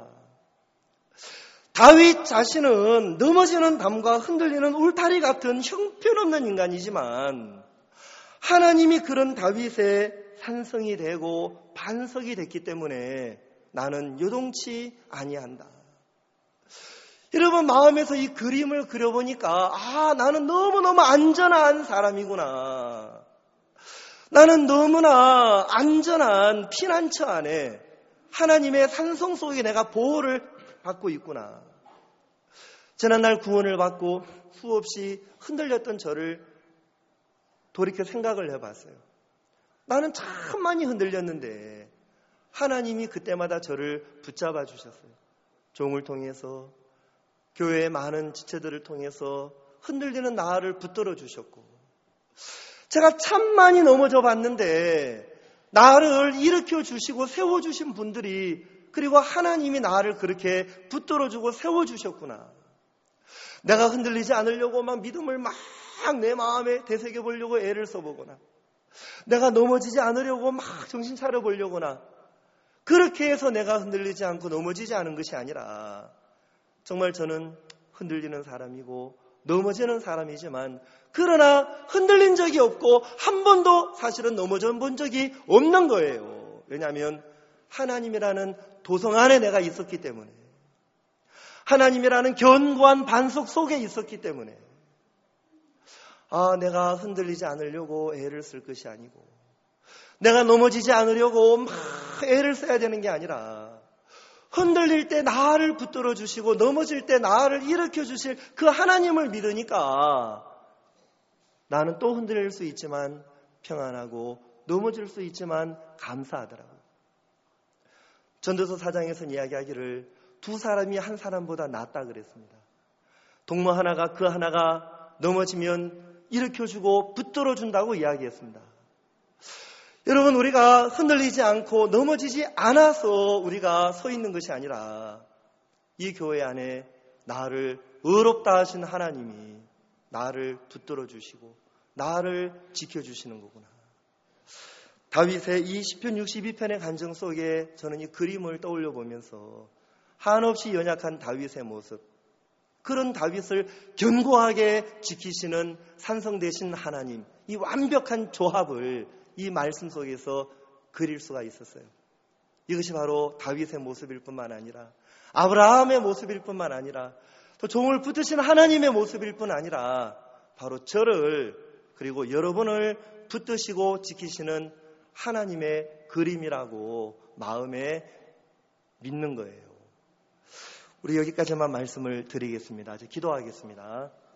다윗 자신은 넘어지는 담과 흔들리는 울타리 같은 형편없는 인간이지만 하나님이 그런 다윗의 산성이 되고 반석이 됐기 때문에 나는 요동치 아니한다. 여러분, 마음에서 이 그림을 그려보니까 아, 나는 너무너무 안전한 사람이구나. 나는 너무나 안전한 피난처 안에 하나님의 산성 속에 내가 보호를 받고 있구나. 지난날 구원을 받고 수없이 흔들렸던 저를 돌이켜 생각을 해봤어요. 나는 참 많이 흔들렸는데 하나님이 그때마다 저를 붙잡아 주셨어요. 종을 통해서, 교회의 많은 지체들을 통해서 흔들리는 나를 붙들어 주셨고, 제가 참 많이 넘어져 봤는데 나를 일으켜 주시고 세워 주신 분들이, 그리고 하나님이 나를 그렇게 붙들어 주고 세워 주셨구나. 내가 흔들리지 않으려고 막 믿음을 막 내 마음에 되새겨 보려고 애를 써보거나, 내가 넘어지지 않으려고 막 정신 차려 보려거나, 그렇게 해서 내가 흔들리지 않고 넘어지지 않은 것이 아니라 정말 저는 흔들리는 사람이고 넘어지는 사람이지만, 그러나 흔들린 적이 없고 한 번도 사실은 넘어져 본 적이 없는 거예요. 왜냐하면 하나님이라는 도성 안에 내가 있었기 때문에, 하나님이라는 견고한 반석 속에 있었기 때문에, 아, 내가 흔들리지 않으려고 애를 쓸 것이 아니고, 내가 넘어지지 않으려고 막 애를 써야 되는 게 아니라, 흔들릴 때 나를 붙들어 주시고 넘어질 때 나를 일으켜 주실 그 하나님을 믿으니까 나는 또 흔들릴 수 있지만 평안하고 넘어질 수 있지만 감사하더라고요. 전도서 사 장에서는 이야기하기를 두 사람이 한 사람보다 낫다 그랬습니다. 동무 하나가 그 하나가 넘어지면 일으켜주고 붙들어준다고 이야기했습니다. 여러분, 우리가 흔들리지 않고 넘어지지 않아서 우리가 서 있는 것이 아니라 이 교회 안에 나를 의롭다 하신 하나님이 나를 붙들어 주시고 나를 지켜주시는 거구나. 다윗의 이 시편 육십이 편의 간증 속에 저는 이 그림을 떠올려 보면서 한없이 연약한 다윗의 모습, 그런 다윗을 견고하게 지키시는 산성 되신 하나님, 이 완벽한 조합을 이 말씀 속에서 그릴 수가 있었어요. 이것이 바로 다윗의 모습일 뿐만 아니라 아브라함의 모습일 뿐만 아니라 또 종을 붙드신 하나님의 모습일 뿐 아니라 바로 저를 그리고 여러분을 붙드시고 지키시는 하나님의 그림이라고 마음에 믿는 거예요. 우리 여기까지만 말씀을 드리겠습니다. 이제 기도하겠습니다.